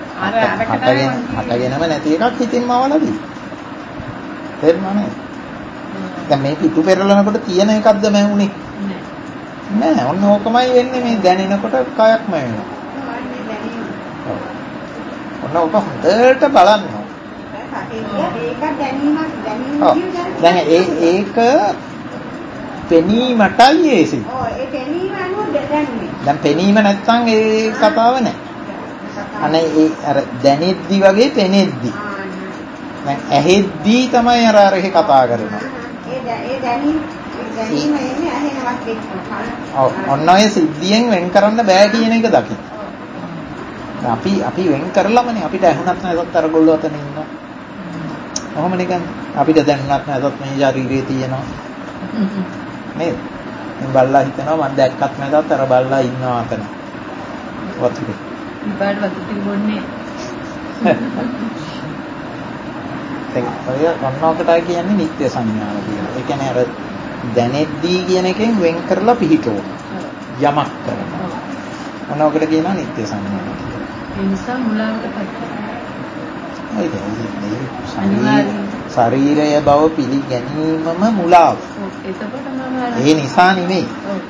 හටගෙනම නැති එකක් හිතින්ම අවලදී. තේරුණානේ? දැන් මේ පිටු පෙරලනකොට තියෙන එකක්ද මැවුනේ? නෑ. ඔන්න ඕකමයි වෙන්නේ මේ දැනෙනකොට කයක්ම වෙනවා. ඔන්න ඕක හොඳට බලන්න. දැන් ඒක පෙනීමටයි ඒසි. ඒ පෙනීම අනුව දැනෙන්නේ. දැන් පෙනීම නැත්තම් ඒ කතාව නෑ. අනේ ඒ අර දැනෙද්දි වගේ පෙනෙද්දි. දැන් ඇහෙද්දි තමයි අර එහෙ කතා කරනවා. ඒ දැනීම එන්නේ ඇහෙනවත් එක්ක. ඔව් ඔන්න ඔය සිද්ධියෙන් වෙන් කරන්න බෑ කියන එක දකින්න. අපි වෙන් කරලමනේ අපිට ඇහුණත් නැතත් අර ගොල්ලෝ අතන ඉන්නවා. කොහොමද කියන්නේ? අපිට දැනුණත් නැතත් මේ ශරීරයේ තියෙනවා. නේද? මම බල්ලා හිතනවා මම දැක්කත් නැතත් අර බල්ලා ඉන්නවා අතන. වතුරේ. ඉබාඩ වතුරේ බොන්නේ. ඔය ඔන්නෝකටයි කියන්නේ නිත්‍ය සංඥාව කියලා. ඒ කියන්නේ අර දැනෙද්දී කියන එකෙන් වෙන් කරලා පිහිටවන. යමක් කරනවා. ඔන්නෝකට කියනවා නිත්‍ය සංඥාව කියලා. ඒ නිසා මුලාවටපත් වෙනවා. ශරීරය බව පිළිගැනීමම මුලාව. ඒ නිසා නෙමෙයි.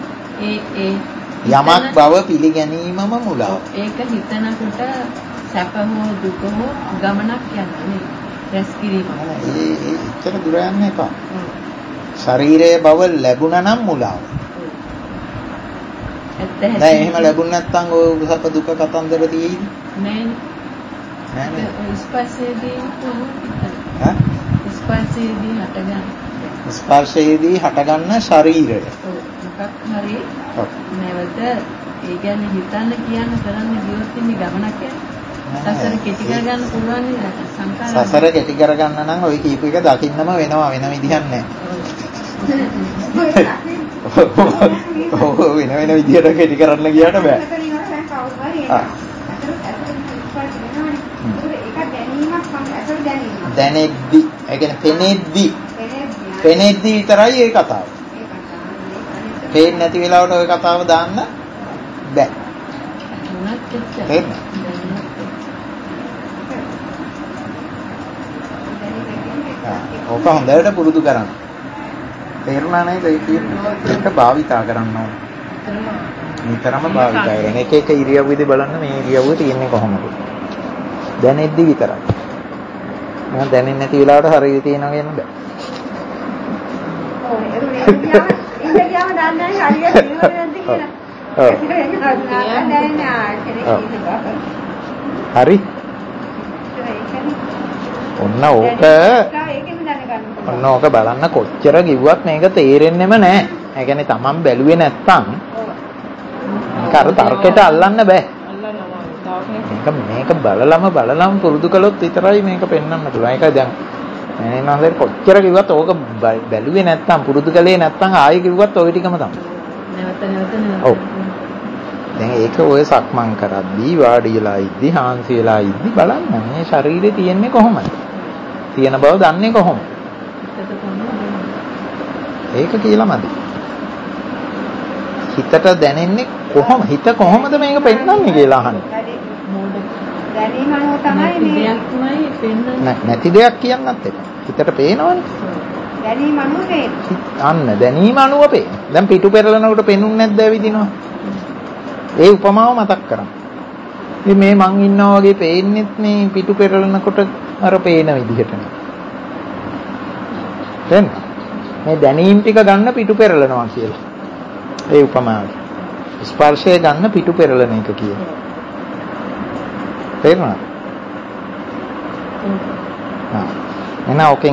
යමක් බව පිළිගැනීමම මුලාව. ඒක හිතනකොට සැප හෝ දුක හෝ ගමනක් යන්නේ රැස් කිරීම. ඒ එච්චර දුර යන්න එපා. ශරීරයේ බව ලැබුණා නම් මුලාව. දැන් එහෙම ලැබුණ නැත්නම් ඔය සැප දුක කතන්දර තියෙයිද? නෑ. නෑ. ස්පර්ශයේදී ඈ? ස්පර්ශයේදී හටගන්න. ස්පර්ශයේදී හටගන්න ශරීරය. මොකක් හරි නැවත ඒ කියන්නේ හිතන්න කියන්න කරන්න ගියොත් ඉන්නේ ගමනක් යන්නේ. සසර කෙටි කරගන්න පුළුවන් නේද? සංකාරය. සසර කෙටි කරගන්න නම් ওই කීප එක දකින්නම වෙනවා වෙන විදිහක් නැහැ. ඔව් වෙන විදිහට කෙටි කරන්න ගියාට බෑ. දැනෙද්දි ඒ කියන්නේ පෙනෙද්දි විතරයි ඒ කතාව. පේන්නේ නැති වෙලාවට ওই කතාව දාන්න බෑ. ඕක හොඳට පුරුදු කරන්න. තේරුණා නේද? ඒක භාවිතා කරන්න ඕන. නිතරම භාවිතා කරන. එක එක ඉරියව්වෙදි බලන්න මේ ඉරියව්ව තියෙන්නේ කොහොමද? දැනෙද්දි විතරයි. මම දැනෙන්නේ නැති වෙලාවට හරියට තියනවා කියන්න බෑ. ඉන්දියාව දන්නේ හරියට තියෙනවද කියලා. හරි. ඔන්න ඕක බලන්න කොච්චර කිව්වත් මේක තේරෙන්නෙම නැහැ. ඒ කියන්නේ Taman බැලුවේ නැත්තම් මේක අර තර්කයට අල්ලන්න බෑ. මේක බලලම පුරුදු කළොත් විතරයි මේක පෙන්වන්න පුළුවන්. ඒකයි දැන් මම කොච්චර කිව්වත් ඕක බැලුවේ නැත්තම් පුරුදු කළේ නැත්තම් ආයෙ කිව්වත් ওই ටිකම තමයි. නැවත. ඔව්. දැන් ඒක ඔය සක්මන් කරද්දී වාඩි වෙලා ඉද්දි හාන්සි වෙලා ඉද්දි බලන්න මේ ශරීරේ තියෙන්නේ කොහොමද? තියෙන බව දන්නේ කොහොමද? ඒක කියලාමදි. හිතට දැනෙන්නේ කොහොම? හිත කොහොමද මේක පෙන්වන්නේ කියලා අහන්නේ. දැනීම අනුව තමයි දෙයක් තමයි පෙන්වන්නේ. නැති දෙයක් කියන්නත් එපා. හිතට පේනවනේ. දැනීම අනුව අන්න දැනීම අනුව පේන. දැන් පිටු පෙරලනකොට පෙනුන්නේ නැද්ද ඇවිදිනවා? ඒ උපමාව මතක් කරන්න. ඉතින් මේ මං ඉන්නවා වගේ පේන්නෙත් මේ පිටු පෙරලනකොට අර පේන විදිහට නේ. දැන් මේ දැනීම් ටික ගන්න පිටු පෙරලනවා කියලා. ඒ උපමාව. ස්පර්ශය ගන්න පිටු පෙරලන එක කියලා. තේරුණාද? එහෙනම් ඔකෙන්